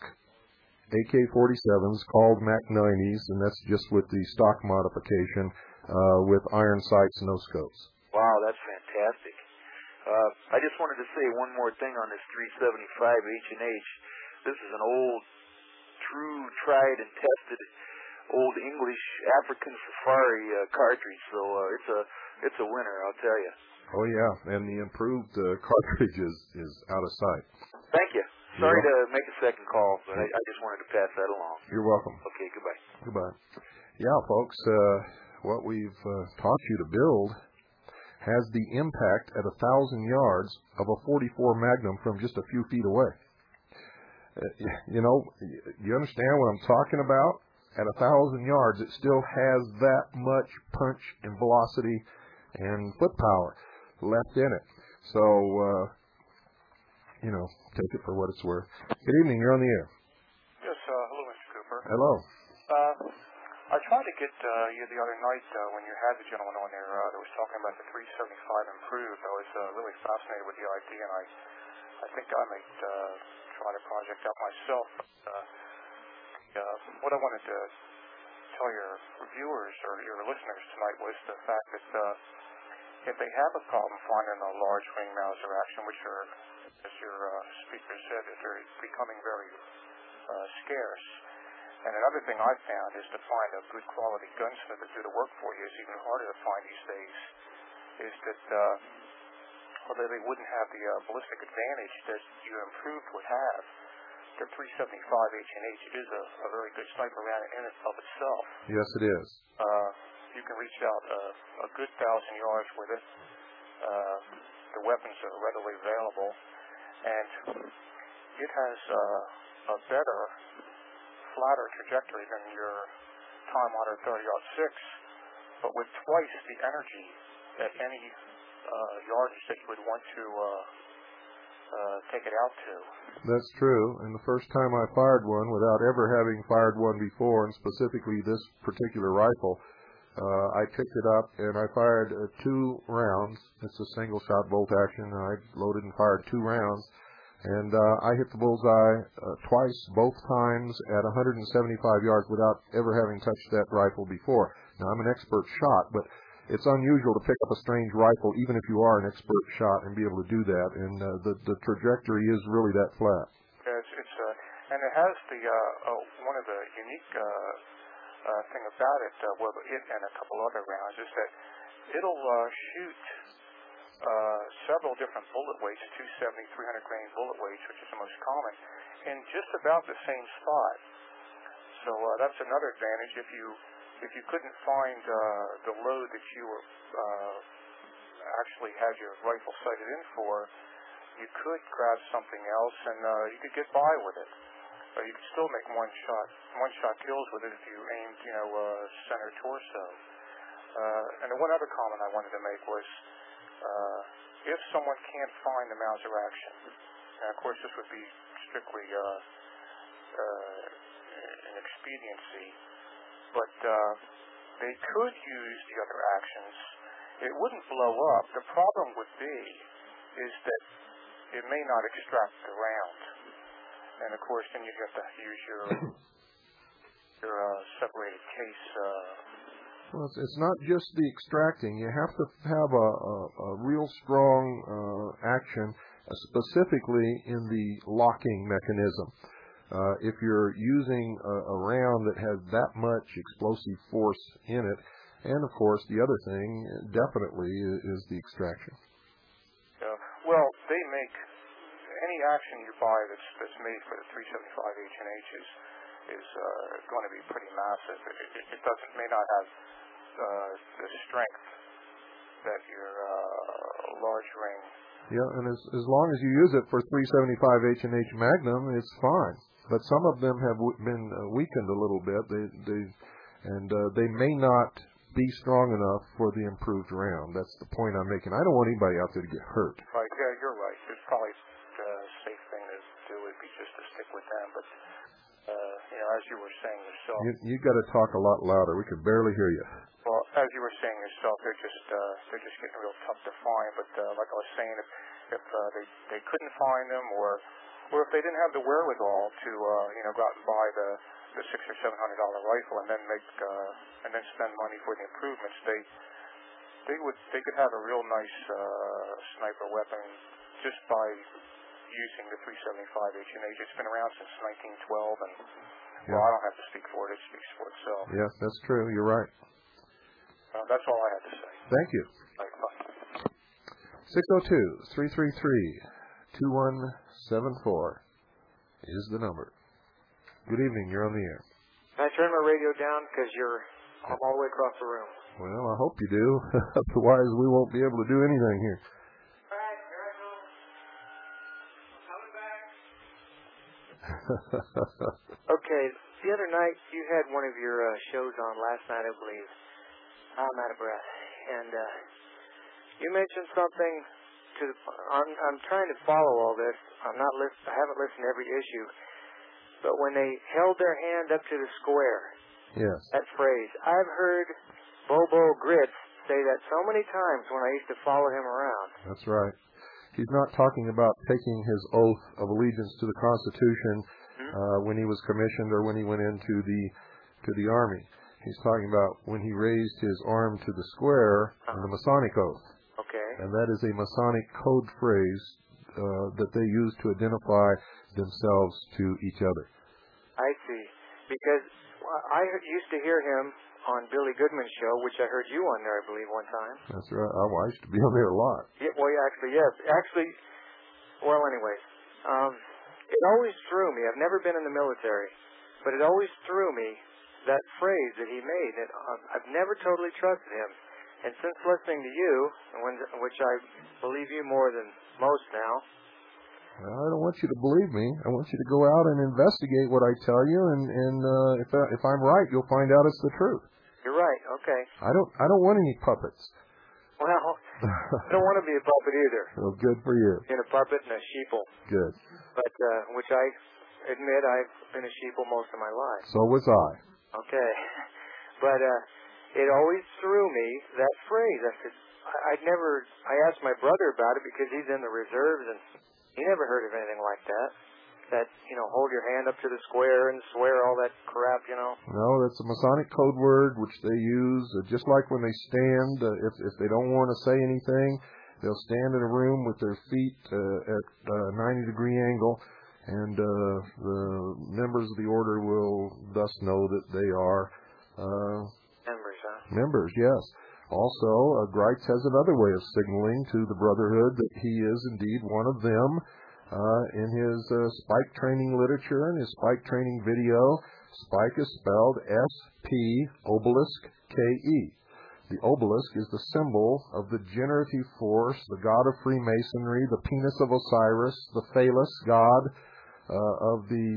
Speaker 1: A K forty-sevens called Mac nineties, and that's just with the stock modification uh, with iron sights, no scopes.
Speaker 7: Wow, that's fantastic. Uh, I just wanted to say one more thing on this three seventy-five H and H. This is an old, true, tried and tested, old English African Safari uh, cartridge. So uh, it's a it's a winner, I'll tell you.
Speaker 1: Oh yeah, and the improved uh, cartridge is, is out of sight.
Speaker 7: Thank you. Sorry to make a second call, but I, I just wanted to pass that along.
Speaker 1: You're welcome.
Speaker 7: Okay, goodbye.
Speaker 1: Goodbye. Yeah, folks, uh, what we've uh, taught you to build has the impact at a thousand yards of a forty-four Magnum from just a few feet away. Uh, you know, you understand what I'm talking about? At a thousand yards, it still has that much punch and velocity and foot power left in it. So, uh, you know, take it for what it's worth. Good evening. You're on the air.
Speaker 12: Yes. Uh, hello, Mister Cooper.
Speaker 1: Hello.
Speaker 12: Uh, I tried to get uh, you the other night uh, when you had the gentleman on there uh, that was talking about the three seventy-five improved. I was uh, really fascinated with the idea, and I, I think I might uh, try the project out myself. Uh, uh, what I wanted to tell your viewers or your listeners tonight was the fact that uh, if they have a problem finding a large ring Mauser action, which are, as your uh, speaker said, that they're becoming very uh, scarce. And another thing I've found is to find a good quality gunsmith to do the work for you is even harder to find these days. Is that uh, although they wouldn't have the uh, ballistic advantage that you improved would have, their three seventy-five H and H is a, a very good sniper round in and of itself.
Speaker 1: Yes, it is.
Speaker 12: Uh, you can reach out uh, a good thousand yards with it. Uh, the weapons are readily available, and it has uh, a better, flatter trajectory than your time-honored thirty aught six, but with twice the energy at any uh, yardage that you would want to uh, uh, take it out to.
Speaker 1: That's true. And the first time I fired one, without ever having fired one before, and specifically this particular rifle, uh, I picked it up and I fired uh, two rounds. It's a single-shot bolt action. I loaded and fired two rounds. And uh, I hit the bullseye uh, twice, both times at one hundred seventy-five yards without ever having touched that rifle before. Now, I'm an expert shot, but it's unusual to pick up a strange rifle, even if you are an expert shot, and be able to do that. And uh, the, the trajectory is really that flat.
Speaker 12: Yes, it's, uh, and it has the uh, uh, one of the unique uh, uh, thing about it, uh, well, it and a couple other rounds, is that it'll uh, shoot Uh, several different bullet weights, two seventy, three hundred grain bullet weights, which is the most common, in just about the same spot. So uh, that's another advantage. If you if you couldn't find uh, the load that you were uh, actually had your rifle sighted in for, you could grab something else and uh, you could get by with it. Uh, you could still make one shot one shot kills with it if you aimed, you know, uh, center torso. Uh, and the one other comment I wanted to make was, Uh, if someone can't find the Mauser action, and of course this would be strictly uh, uh, an expediency, but uh, they could use the other actions it wouldn't blow up. The problem would be is that it may not extract the round. And, of course, then you'd have to use your your uh, separated case. Uh,
Speaker 1: well, it's, it's not just the extracting. You have to have a, a, a real strong uh, action, uh, specifically in the locking mechanism. Uh, if you're using a, a round that has that much explosive force in it, and, of course, the other thing definitely is, is the extraction.
Speaker 12: Uh, well, they make any action you buy that's that's made for the three seventy-five H and H is is uh, going to be pretty massive. It, it, it doesn't may not have uh, the strength that your uh, large ring.
Speaker 1: Yeah, and as as long as you use it for three seventy-five H and H Magnum, it's fine. But some of them have w- been uh, weakened a little bit. They they and uh, they may not be strong enough for the improved round. That's the point I'm making. I don't want anybody out there to get hurt.
Speaker 12: Right? Yeah, you're right. It's probably the safe thing to do would be just to stick with them. But uh, you know, as you were saying yourself,
Speaker 1: You you got to talk a lot louder. We can barely hear you.
Speaker 12: well, as you were saying yourself, they're just uh, they're just getting real tough to find. But uh, like I was saying, if if uh, they they couldn't find them, or or if they didn't have the wherewithal to uh, you know go out and buy the the six or seven hundred dollar rifle and then make uh, and then spend money for the improvements, they they would they could have a real nice uh, sniper weapon just by using the three seventy-five H and H. It's been around since nineteen twelve, and
Speaker 1: Yeah.
Speaker 12: well, I don't have to speak for it; it speaks for itself.
Speaker 1: Yes, that's true. You're right.
Speaker 12: Uh, that's all I had to say.
Speaker 1: Thank you.
Speaker 12: Right, bye.
Speaker 1: six oh two, three three three, two one seven four is the number. Good evening. You're on the air.
Speaker 13: Can I turn my radio down because you're I'm all the way across the room?
Speaker 1: Well, I hope you do. Otherwise, we won't be able to do anything here.
Speaker 13: Okay, the other night you had one of your uh, shows on last night, I believe. I'm out of breath. And uh, you mentioned something to. I'm, I'm trying to follow all this. I'm not. List, I haven't listened to every issue. But when they held their hand up to the square,
Speaker 1: Yes.
Speaker 13: that phrase, I've heard Bobo Grits say that so many times when I used to follow him around.
Speaker 1: That's right. He's not talking about taking his oath of allegiance to the Constitution
Speaker 13: Mm-hmm.
Speaker 1: uh, when he was commissioned or when he went into the to the Army. He's talking about when he raised his arm to the square in the Masonic oath.
Speaker 13: Okay.
Speaker 1: And that is a Masonic code phrase uh, that they use to identify themselves to each other.
Speaker 13: I see. Because I heard- used to hear him on Billy Goodman's show, which I heard you on there, I believe, one time.
Speaker 1: That's right. I, I used to be on there a lot.
Speaker 13: Yeah, well, yeah, actually, yes. Actually, well, anyways, um, it always threw me. I've never been in the military, but it always threw me, that phrase that he made. It, uh, I've never totally trusted him. And since listening to you, when, which I believe you more than most now,
Speaker 1: Well, I don't want you to believe me. I want you to go out and investigate what I tell you, and, and uh, if, I, if I'm right, you'll find out it's the truth.
Speaker 13: you're right, okay.
Speaker 1: I don't I don't want any puppets.
Speaker 13: Well, I don't want to be a puppet either.
Speaker 1: Well, good for you.
Speaker 13: In a puppet and a sheeple.
Speaker 1: Good.
Speaker 13: But, uh, which I admit I've been a sheeple most of my life.
Speaker 1: So was I.
Speaker 13: Okay. But, uh, it always threw me, that phrase. I said, I- I'd never, I asked my brother about it because he's in the reserves and he never heard of anything like that. That, you know, hold your hand up to the square and swear, all that crap, you know.
Speaker 1: No, that's a Masonic code word which they use, uh, just like when they stand. Uh, if if they don't want to say anything, they'll stand in a room with their feet uh, at a ninety degree angle, and uh, the members of the order will thus know that they are uh,
Speaker 13: Members, huh?
Speaker 1: members. Yes. Also, uh, Greitz has another way of signaling to the Brotherhood that he is indeed one of them. Uh, in his uh, Spike training literature and his Spike training video, Spike is spelled S P obelisk K E. The obelisk is the symbol of the generative force, the god of Freemasonry, the penis of Osiris, the phallus god uh, of the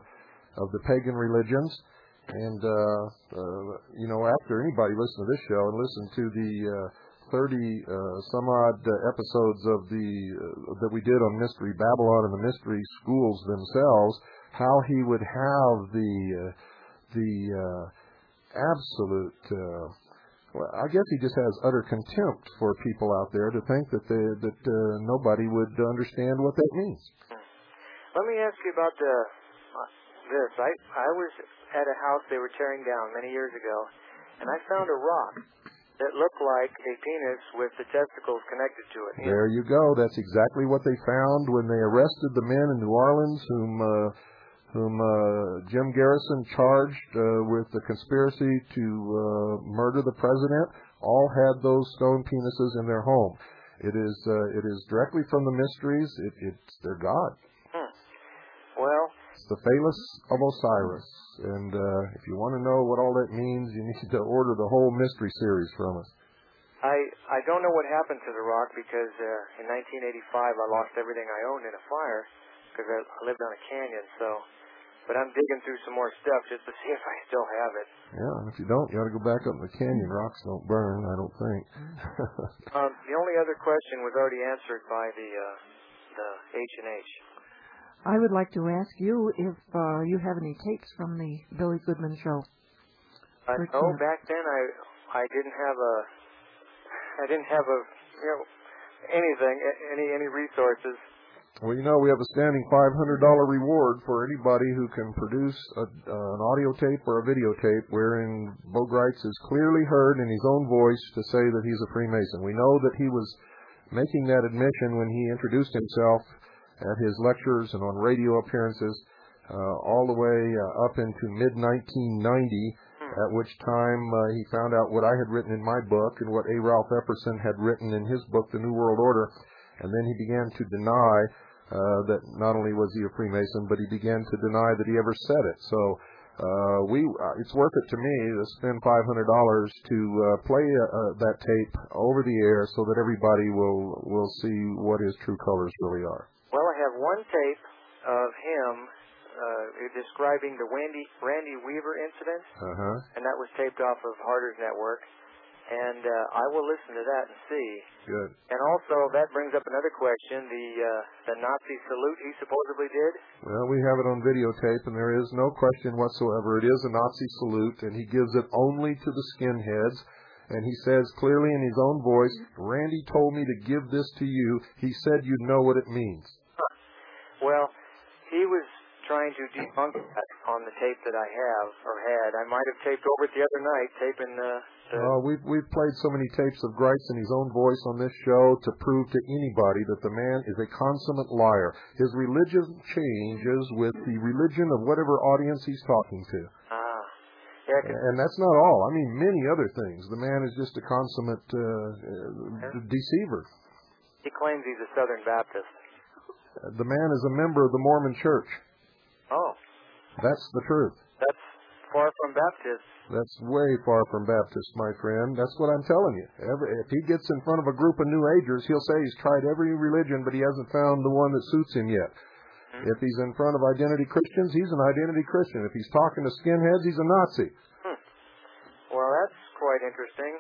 Speaker 1: uh, of the pagan religions. And uh, uh, you know, after anybody listen to this show and listen to the uh, thirty uh, some odd uh, episodes of the uh, that we did on Mystery Babylon and the Mystery Schools themselves, how he would have the uh, the uh, absolute uh, Well, I guess he just has utter contempt for people out there to think that they, that uh, nobody would understand what that means.
Speaker 13: Let me ask you about the uh, this. I I was at a house they were tearing down many years ago, and I found a rock that looked like a penis with the testicles connected to it.
Speaker 1: There you go. That's exactly what they found when they arrested the men in New Orleans whom uh, whom uh, Jim Garrison charged uh, with the conspiracy to uh, murder the president. All had those stone penises in their home. It is uh, it is directly from the mysteries. It, it's their god.
Speaker 13: Hmm. Well,
Speaker 1: it's the phallus of Osiris. And uh, if you want to know what all that means, you need to order the whole mystery series from us.
Speaker 13: I I don't know what happened to the rock because uh, in nineteen eighty-five I lost everything I owned in a fire because I, I lived on a canyon. So, but I'm digging through some more stuff just to see if I still have it.
Speaker 1: Yeah, and if you don't, you ought to go back up in the canyon. Rocks don't burn, I don't think.
Speaker 13: um, the only other question was already answered by the uh, the H and H.
Speaker 2: I would like to ask you if uh, you have any tapes from the Billy Goodman show.
Speaker 13: Uh, no, back then I I didn't have a I didn't have a you know anything any any resources.
Speaker 1: Well, you know, we have a standing five hundred dollars reward for anybody who can produce a, uh, an audio tape or a videotape wherein Bogreitz is clearly heard in his own voice to say that he's a Freemason. We know that he was making that admission when he introduced himself at his lectures and on radio appearances uh, all the way uh, up into mid nineteen ninety, at which time uh, he found out what I had written in my book and what A. Ralph Epperson had written in his book, The New World Order, and then he began to deny uh, that not only was he a Freemason, but he began to deny that he ever said it. So uh, we, uh, it's worth it to me to spend five hundred dollars to uh, play uh, that tape over the air so that everybody will, will see what his true colors really are.
Speaker 13: Well, I have one tape of him uh, describing the Randy, Randy Weaver incident,
Speaker 1: uh-huh.
Speaker 13: and that was taped off of Harder's Network, and uh, I will listen to that and see.
Speaker 1: Good.
Speaker 13: And also, that brings up another question, the uh, the Nazi salute he supposedly did.
Speaker 1: Well, we have it on videotape, and there is no question whatsoever. It is a Nazi salute, and he gives it only to the skinheads. And he says clearly in his own voice, Randy told me to give this to you. He said you'd know what it means.
Speaker 13: Huh. Well, he was trying to debunk that on the tape that I have, or had. I might have taped over it the other night, taping the... the
Speaker 1: uh, we've, we've played so many tapes of Greitz in his own voice on this show to prove to anybody that the man is a consummate liar. His religion changes with the religion of whatever audience he's talking to.
Speaker 13: Ah. Yeah,
Speaker 1: and that's not all. I mean, many other things. The man is just a consummate uh, uh, deceiver.
Speaker 13: He claims he's a Southern Baptist.
Speaker 1: Uh, the man is a member of the Mormon Church.
Speaker 13: Oh.
Speaker 1: That's the truth.
Speaker 13: That's far from Baptist.
Speaker 1: That's way far from Baptist, my friend. That's what I'm telling you. Every, if he gets in front of a group of New Agers, he'll say he's tried every religion, but he hasn't found the one that suits him yet. If he's in front of identity Christians, he's an identity Christian. If he's talking to skinheads, he's a Nazi.
Speaker 13: Hmm. Well, that's quite interesting.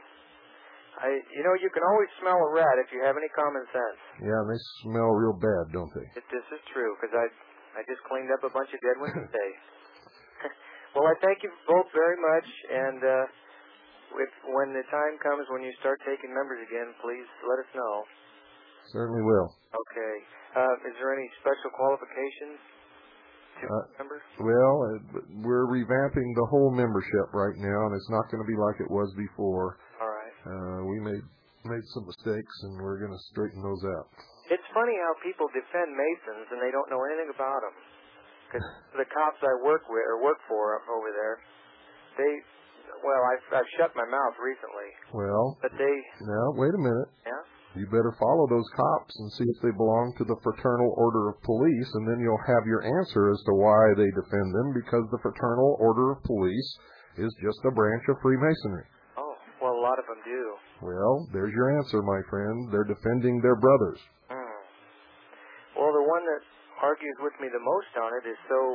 Speaker 13: I, you know, you can always smell a rat if you have any common sense.
Speaker 1: Yeah, and they smell real bad, don't they?
Speaker 13: It, this is true, because I, I just cleaned up a bunch of dead ones today. Well, I thank you both very much, and uh, if when the time comes when you start taking members again, please let us know.
Speaker 1: Certainly will.
Speaker 13: Okay. Uh, is there any special qualifications to
Speaker 1: uh,
Speaker 13: members?
Speaker 1: Well, uh, we're revamping the whole membership right now, and it's not going to be like it was before.
Speaker 13: All right.
Speaker 1: Uh, we made made some mistakes, and we're going to straighten those out.
Speaker 13: It's funny how people defend Masons, and they don't know anything about them. Because the cops I work with or work for over there, they, well, I've, I've shut my mouth recently.
Speaker 1: Well,
Speaker 13: but they.
Speaker 1: Now, wait a minute.
Speaker 13: Yeah.
Speaker 1: You better follow those cops and see if they belong to the Fraternal Order of Police, and then you'll have your answer as to why they defend them, because the Fraternal Order of Police is just a branch of Freemasonry.
Speaker 13: Oh, well, a lot of them do.
Speaker 1: Well, there's your answer, my friend. They're defending their brothers.
Speaker 13: Hmm. Well, the one that argues with me the most on it is so,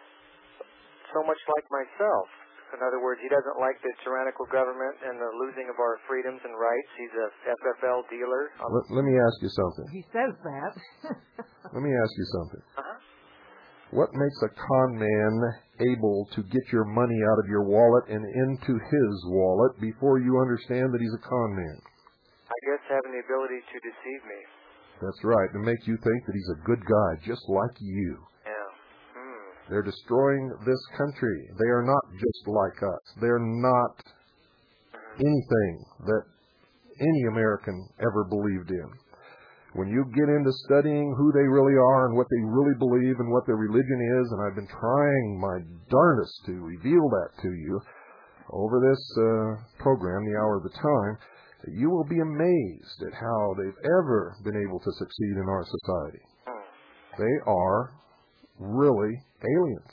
Speaker 13: so much like myself. In other words, he doesn't like the tyrannical government and the losing of our freedoms and rights. He's a F F L dealer.
Speaker 1: Let, let me ask you something.
Speaker 2: He says that.
Speaker 1: Let me ask you something.
Speaker 13: Uh-huh.
Speaker 1: What makes a con man able to get your money out of your wallet and into his wallet before you understand that he's a con man?
Speaker 13: I guess having the ability to deceive me.
Speaker 1: That's right, to make you think that he's a good guy, just like you.
Speaker 13: Yeah. Hmm.
Speaker 1: They're destroying this country. They are not just like us. They're not anything that any American ever believed in. When you get into studying who they really are and what they really believe and what their religion is, and I've been trying my darndest to reveal that to you over this uh, program, The Hour of the Time, you will be amazed at how they've ever been able to succeed in our society. They are really aliens.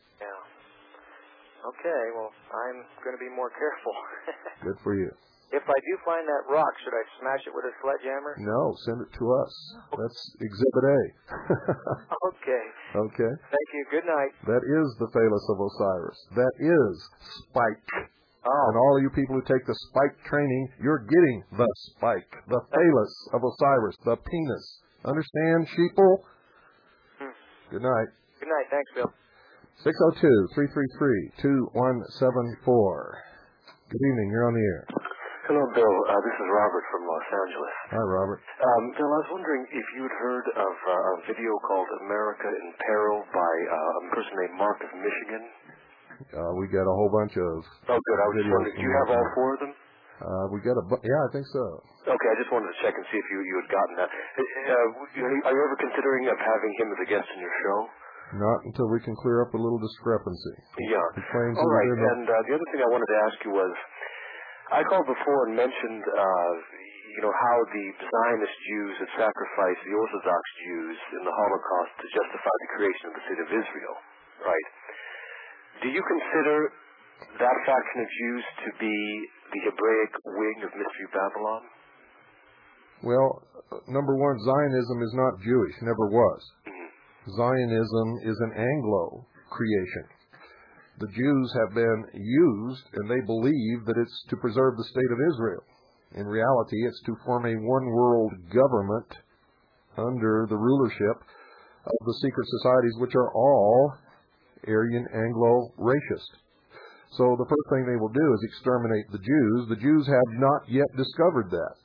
Speaker 13: Yeah. Okay, well, I'm going to be more careful.
Speaker 1: Good for you.
Speaker 13: If I do find that rock, should I smash it with a sledgehammer?
Speaker 1: No, send it to us. That's Exhibit A.
Speaker 13: Okay.
Speaker 1: Okay.
Speaker 13: Thank you. Good night.
Speaker 1: That is the phallus of Osiris. That is Spike.
Speaker 13: Oh.
Speaker 1: And all of you people who take the Spike training, you're getting the Spike, the phallus of Osiris, the penis. Understand, sheeple?
Speaker 13: Hmm.
Speaker 1: Good night.
Speaker 13: Good night. Thanks, Bill.
Speaker 1: six oh two, three three three, two one seven four. Good evening. You're on the air.
Speaker 14: Hello, Bill. Uh, this is Robert from Los Angeles.
Speaker 1: Hi, Robert.
Speaker 14: Um, Bill, I was wondering if you'd heard of uh, a video called America in Peril by uh, a person named Mark of Michigan.
Speaker 1: Uh, we got a whole bunch of
Speaker 14: Oh, good. I was just wondering, do you have all four of them?
Speaker 1: Uh, we got a bu- yeah, I think so.
Speaker 14: Okay, I just wanted to check and see if you, you had gotten that. Uh, are you ever considering of having him as a guest in your show?
Speaker 1: Not until we can clear up a little discrepancy.
Speaker 14: Yeah.
Speaker 1: He claims
Speaker 14: all right,
Speaker 1: he did
Speaker 14: and uh, the other thing I wanted to ask you was, I called before and mentioned, uh, you know, how the Zionist Jews had sacrificed the Orthodox Jews in the Holocaust to justify the creation of the State of Israel, right? Do you consider that faction of Jews to be the Hebraic wing of Mystery Babylon?
Speaker 1: Well, number one, Zionism is not Jewish, never was.
Speaker 14: Mm-hmm.
Speaker 1: Zionism is an Anglo creation. The Jews have been used, and they believe that it's to preserve the state of Israel. In reality, it's to form a one-world government under the rulership of the secret societies, which are all Aryan Anglo-racist. So the first thing they will do is exterminate the Jews. The Jews have not yet discovered that.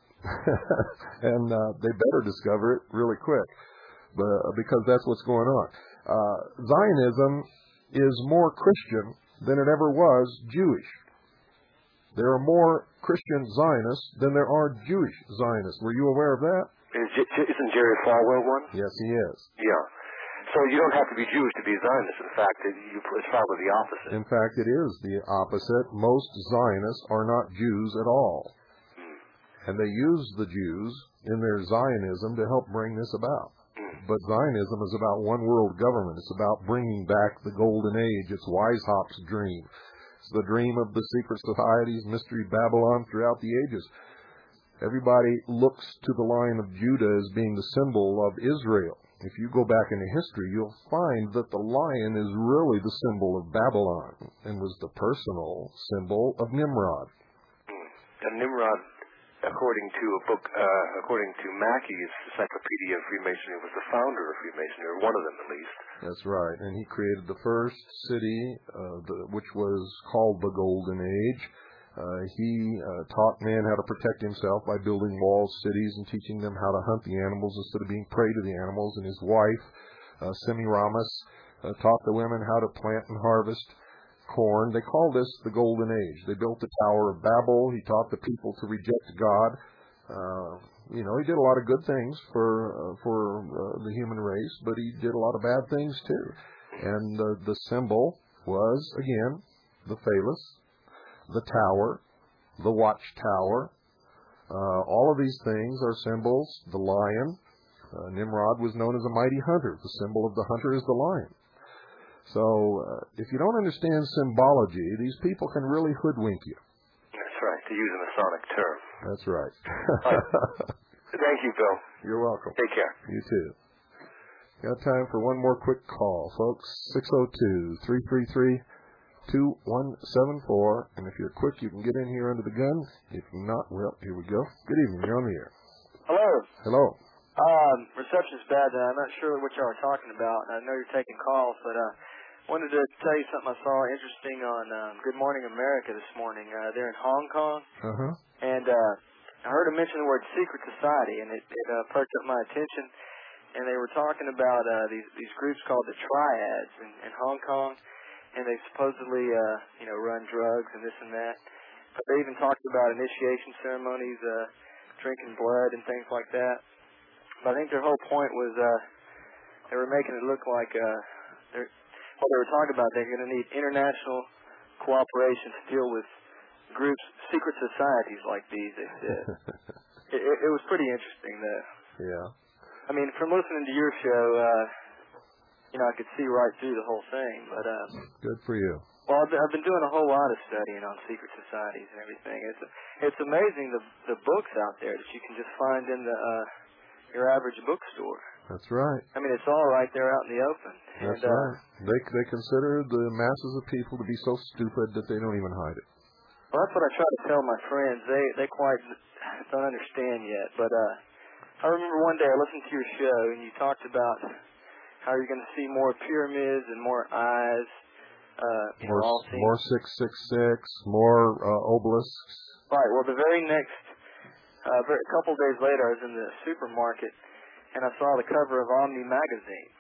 Speaker 1: and uh, they better discover it really quick, but, because that's what's going on. Uh, Zionism is more Christian than it ever was Jewish. There are more Christian Zionists than there are Jewish Zionists. Were you aware of that?
Speaker 14: Is, isn't Jerry Falwell one?
Speaker 1: Yes, he is.
Speaker 14: Yeah. So you don't have to be Jewish to be a Zionist. In fact, it, you, it's probably the opposite.
Speaker 1: In fact, it is the opposite. Most Zionists are not Jews at all.
Speaker 14: Hmm.
Speaker 1: And they use the Jews in their Zionism to help bring this about. But Zionism is about one world government. It's about bringing back the golden age. It's Weishaupt's dream. It's the dream of the secret societies, Mystery Babylon throughout the ages. Everybody looks to the Lion of Judah as being the symbol of Israel. If you go back into history, you'll find that the lion is really the symbol of Babylon and was the personal symbol of Nimrod.
Speaker 14: And Nimrod, according to a book, uh, according to Mackey's Encyclopedia of Freemasonry, was the founder of Freemasonry, or one of them at least.
Speaker 1: That's right. And he created the first city, uh, the, which was called the Golden Age. Uh, he uh, taught man how to protect himself by building walls, cities, and teaching them how to hunt the animals instead of being prey to the animals. And his wife, uh, Semiramis, uh, taught the women how to plant and harvest corn. They call this the Golden Age. They built the Tower of Babel. He taught the people to reject God. Uh, you know, he did a lot of good things for uh, for uh, the human race, but he did a lot of bad things too. And uh, the symbol was, again, the phallus, the tower, the watchtower. Uh, all of these things are symbols. The lion. Uh, Nimrod was known as a mighty hunter. The symbol of the hunter is the lion. So uh, if you don't understand symbology, these people can really hoodwink you.
Speaker 14: That's right, to use a Masonic term.
Speaker 1: That's right.
Speaker 14: Right. Thank you, Bill.
Speaker 1: You're welcome.
Speaker 14: Take care.
Speaker 1: You too. Got time for one more quick call, folks. six oh two, three three three, two one seven four. And if you're quick, you can get in here under the gun. If not, well, here we go. Good evening. You're on the air.
Speaker 15: Hello.
Speaker 1: Hello.
Speaker 13: Um, reception's bad. Uh, I'm not sure what y'all are talking about. I know you're taking calls, but uh, wanted to tell you something I saw interesting on um, Good Morning America this morning. Uh, they're in Hong Kong,
Speaker 1: Uh-huh.
Speaker 13: and uh, I heard them mention the word secret society, and it, it uh, perked up my attention. And they were talking about uh, these these groups called the Triads in, in Hong Kong, and they supposedly uh, you know run drugs and this and that. But they even talked about initiation ceremonies, uh, drinking blood and things like that. But I think their whole point was uh, they were making it look like uh, they're, what they were talking about. They're going to need international cooperation to deal with groups, secret societies like these. They said it, it, it was pretty interesting. That
Speaker 1: yeah.
Speaker 13: I mean, from listening to your show, uh, you know, I could see right through the whole thing. But uh,
Speaker 1: good for you.
Speaker 13: Well, I've been, I've been doing a whole lot of studying on secret societies and everything. It's it's amazing the the books out there that you can just find in the uh, your average bookstore.
Speaker 1: That's right.
Speaker 13: I mean, it's all right there out in the open.
Speaker 1: That's
Speaker 13: and, uh,
Speaker 1: right. They they consider the masses of people to be so stupid that they don't even hide it.
Speaker 13: Well, that's what I try to tell my friends. They they quite don't understand yet. But uh, I remember one day I listened to your show and you talked about how you're going to see more pyramids and more eyes. Uh, you
Speaker 1: more
Speaker 13: know, all seen.
Speaker 1: more six six six, more uh, obelisks.
Speaker 13: Right. Well, the very next, uh, very, a couple of days later, I was in the supermarket and I saw the cover of Omni magazine.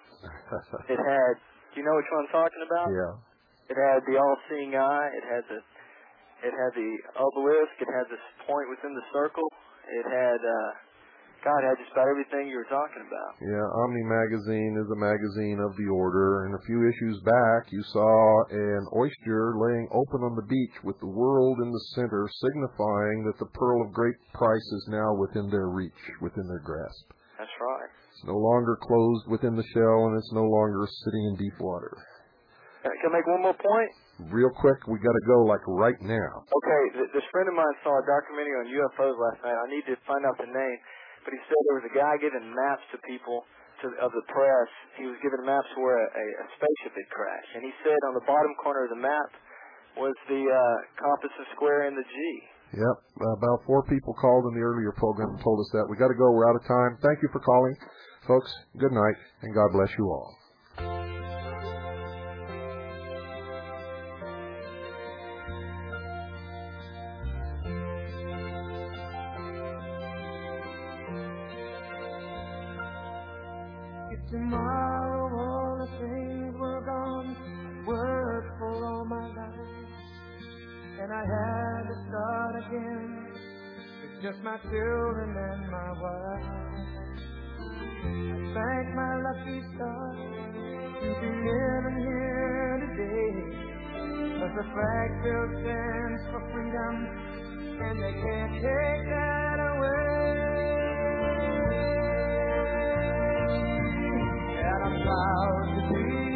Speaker 13: It had, do you know which one I'm talking about?
Speaker 1: Yeah.
Speaker 13: It had the all-seeing eye. It had the, it had the obelisk. It had this point within the circle. It had, uh, God, it had just about everything you were talking about.
Speaker 1: Yeah, Omni magazine is a magazine of the order, and a few issues back, you saw an oyster laying open on the beach with the world in the center, signifying that the pearl of great price is now within their reach, within their grasp.
Speaker 13: That's right.
Speaker 1: It's no longer closed within the shell, and it's no longer sitting in deep water.
Speaker 13: Can I make one more point?
Speaker 1: Real quick, we got to go like right now.
Speaker 13: Okay, th- this friend of mine saw a documentary on U F Os last night. I need to find out the name, but he said there was a guy giving maps to people to, of the press. He was giving maps where a, a, a spaceship had crashed, and he said on the bottom corner of the map was the uh, compass of square and the G.
Speaker 1: Yep, about four people called in the earlier program and told us that. We got to go. We're out of time. Thank you for calling, folks. Good night, and God bless you all.
Speaker 5: Tomorrow all the things were gone, worked for all my life, and I had to start again with just my children and my wife. I thank my lucky stars to be living here today, 'cause the flag still stands for freedom, and they can't take that away. I'm proud to be